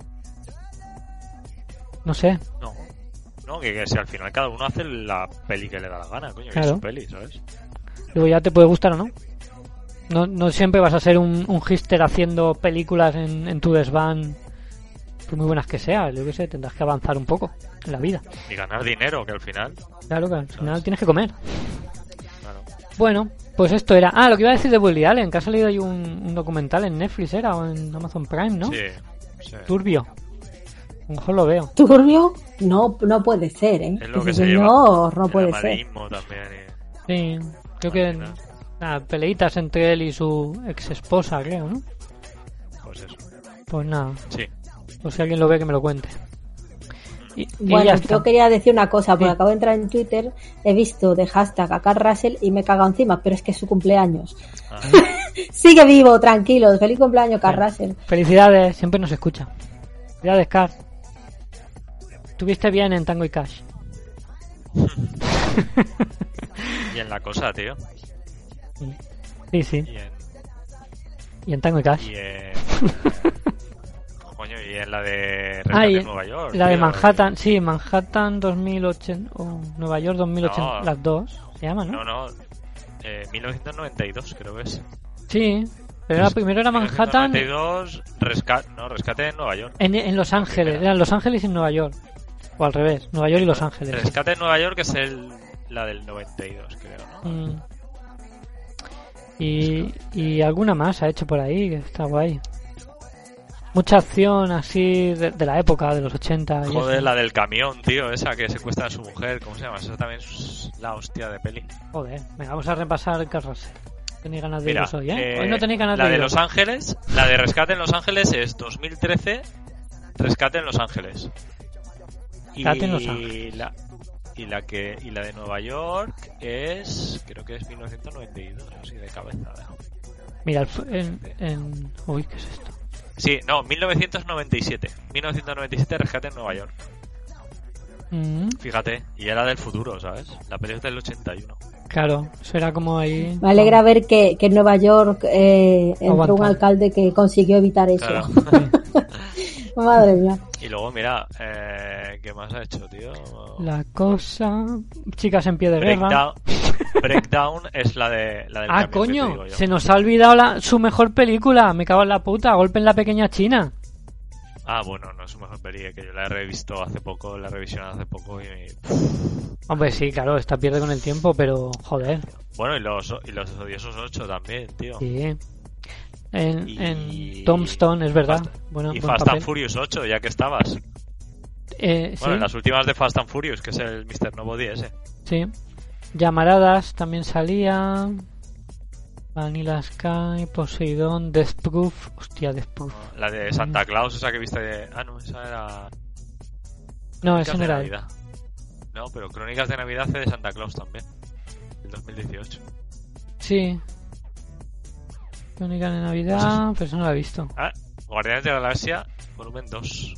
No sé.
No, no que, que si al final cada uno hace la peli que le da la gana, coño, que
Claro.
es su peli, ¿sabes?
Luego ya te puede gustar o no. No, no siempre vas a ser un, un hister haciendo películas en, en tu desván, por muy buenas que sean. Yo qué sé, tendrás que avanzar un poco en la vida.
Y ganar dinero, que al final,
Claro que al final tienes que comer.
claro.
Bueno, pues esto era... Ah, lo que iba a decir de Woody Allen, que ha salido ahí un, un documental en Netflix, ¿era? O en Amazon Prime, ¿no?
Sí, sí.
Turbio. A lo mejor lo veo.
¿Turbio? No, no puede ser, ¿eh?
Es lo que
Ese
se lleva.
señor no
El
puede ser.
amarillismo también. y-
Sí, creo que...
Imagina.
Nada, peleitas entre él y su ex esposa, creo, ¿no?
Pues eso.
Pues nada,
Sí.
o si alguien lo ve que me lo cuente. Y, y
Bueno,
ya está.
yo quería decir una cosa, porque
Sí.
acabo de entrar en Twitter, he visto de hashtag a Carl Russell y me he cagado encima, pero es que es su cumpleaños.
Ah,
Sigue vivo, tranquilos, feliz cumpleaños, Carl Russell.
Felicidades, siempre nos escucha. Felicidades, Car. Tuviste bien en Tango y Cash.
y en la cosa, tío.
Sí, sí.
Y en.
Y en Tango y Cash.
Y en. Coño, y en la de.
Ah,
Rescate
y
en Nueva York.
la de
tío.
Manhattan, sí, Manhattan dos mil ocho o Nueva York dos mil ocho,
No.
las dos se llaman, ¿no?
No, no. Eh, mil novecientos noventa y dos, creo que es.
Sí, pero era, primero era Manhattan
mil novecientos noventa y dos, rescate, no, rescate en Nueva York.
en, en Los Ángeles,
primera.
eran Los Ángeles y Nueva York. O al revés, Nueva York y Los Ángeles.
Rescate en Nueva York es el, la del noventa y dos, creo, ¿no?
Mm. Y, y alguna más ha hecho por ahí, que está guay. Mucha acción así de, de la época, de los ochenta. y
Joder,
eso.
la del camión, tío, esa que secuestra a su mujer, ¿cómo se llama? Esa también es la hostia de peli.
Joder, venga, vamos a repasar Carl Russell. Tenéis ganas de
Mira,
iros hoy, ¿eh?
eh,
Hoy no tenéis ganas
la
de
de
iros.
Los Ángeles, la de Rescate en Los Ángeles es dos mil trece, Rescate en Los Ángeles. Y
Tate en Los Ángeles.
la, y la que y la de Nueva York es, creo que es mil novecientos noventa y dos, así de cabeza.
Mira, en, en... Uy, ¿qué es esto?
Sí, no, mil novecientos noventa y siete. mil novecientos noventa y siete, Rescate en Nueva York.
Mm,
Fíjate, y era del futuro, ¿sabes? La película es del ochenta y uno.
claro, eso era como ahí...
Me alegra ver que, que en Nueva York eh, entró
Aguanta.
un alcalde que consiguió evitar eso.
Claro.
Madre mía.
Y luego, mira, eh, ¿qué más ha hecho, tío?
La cosa... Chicas en pie de guerra.
Breakdown, Breakdown es la de la del
Ah,
camión, que te
coño,
digo yo.
se nos ha olvidado la, su mejor película. Me cago en la puta, Golpe en la Pequeña China.
Ah, bueno, no es su mejor peli, que yo la he revisto hace poco, la he revisionado hace poco y...
Hombre, sí, claro, esta pierde con el tiempo, pero joder.
Bueno, y los, y los odiosos ocho también, tío.
Sí. En,
Y-
en Tombstone, es verdad. Bueno,
y
buen
Fast
papel.
and Furious ocho, ya que estabas.
Eh,
Bueno,
sí,
las últimas de Fast and Furious, que es el mister Nobody ese.
sí. Llamaradas también salía. Vanilla Sky, Poseidón, Death Proof. Hostia, Death Proof.
La de Santa Claus, esa que viste de... Ah, no, esa era...
No,
Crónicas
ese no
de
era él.
Navidad. No, pero Crónicas de Navidad hace de Santa Claus también. El dos mil dieciocho.
Sí. Crónica de Navidad, pero eso no lo he visto.
Ah, Guardianes de la Galaxia, volumen dos.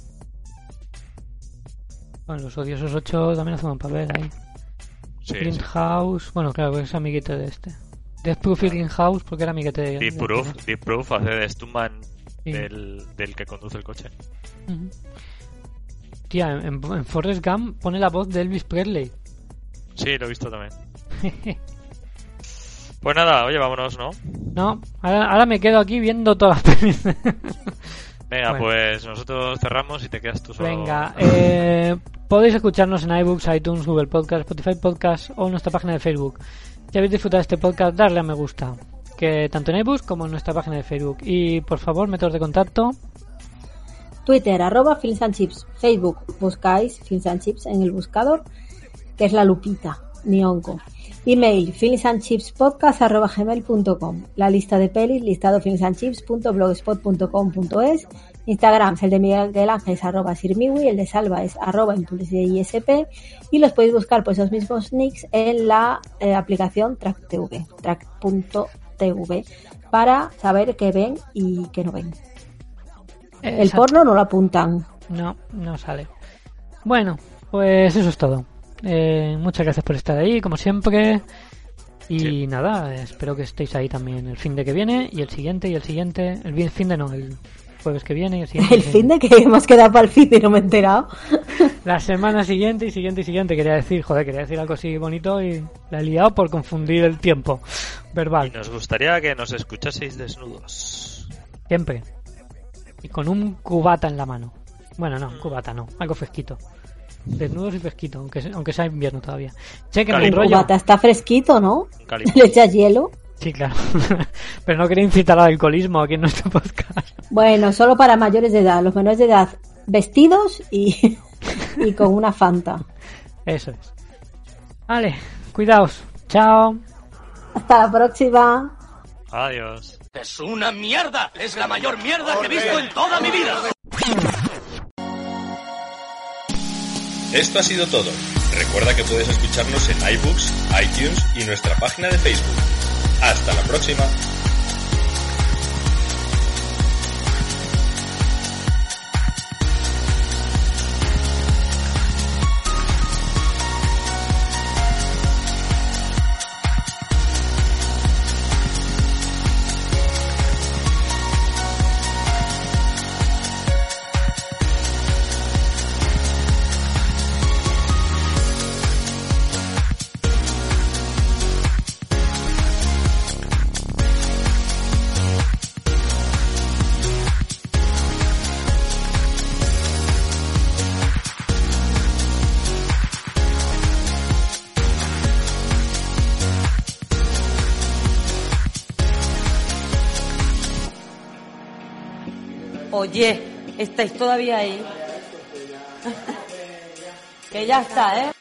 Bueno, los odiosos ocho también hacen un papel ahí.
Sí, sí.
Greenhouse, bueno, claro, pues es amiguete de este. Death Proof y Greenhouse, porque era amiguete de...
Deep
de-
Proof, Deep Proof hace de Stuntman
Sí.
del, del que conduce el coche.
Ujú. Tía, en, en Forrest Gump pone la voz de Elvis Presley.
Sí, lo he visto también. Pues nada, oye, vámonos, ¿no?
No, ahora, ahora me quedo aquí viendo todas las pelis.
Venga,
Bueno.
pues nosotros cerramos y te quedas tú solo.
Venga, eh, podéis escucharnos en iBooks, iTunes, Google Podcast, Spotify Podcast o en nuestra página de Facebook. Si habéis disfrutado de este podcast, darle a me gusta, que tanto en iBooks como en nuestra página de Facebook. Y por favor, métodos de contacto.
Twitter, arroba Films and Chips. Facebook, buscáis Films and Chips en el buscador, que es la lupita, Nionco. Email, filmsandchipspodcast arroba gmail punto com. La lista de pelis, listado filmsandchips punto blogspot punto com punto es. Instagram, el de Miguel Ángel es arroba sirmiwi, el de Salva es arroba impulsisp, y los podéis buscar por esos mismos nicks en la eh, aplicación TrackTV, track.tv, para saber qué ven y qué no ven. El
Exacto.
porno no lo apuntan.
No, no sale. Bueno, pues eso es todo. Eh, muchas gracias por estar ahí, como siempre. Y
Sí.
nada, espero que estéis ahí también el fin de que viene, y el siguiente, y el siguiente. El vi- fin de no, el jueves que viene, y el siguiente.
El fin de que hemos quedado para el fin y no me he enterado.
La semana siguiente, y siguiente, y siguiente. Quería decir, joder, quería decir algo así bonito y la he liado por confundir el tiempo
Y
verbal.
nos gustaría que nos escuchaseis desnudos.
Siempre. Y con un cubata en la mano. Bueno, no, cubata no, algo fresquito. Desnudos y fresquito, aunque, se- aunque sea invierno todavía. Che, que me
Cali-
El
enrollo.
cubata está fresquito, ¿no?
Un calipso.
Le echas hielo.
Sí, claro. Pero no quería incitar al alcoholismo aquí en nuestro podcast.
Bueno, solo para mayores de edad. Los menores de edad vestidos y, y con una Fanta.
Eso es. Vale, cuidaos. Chao.
Hasta la próxima.
Adiós.
Es una mierda. Es la mayor mierda que he visto en toda mi vida.
Esto ha sido todo. Recuerda que puedes escucharnos en iBooks, iTunes y nuestra página de Facebook. Hasta la próxima.
Oye, ¿estáis todavía ahí? Que ya está, ¿eh?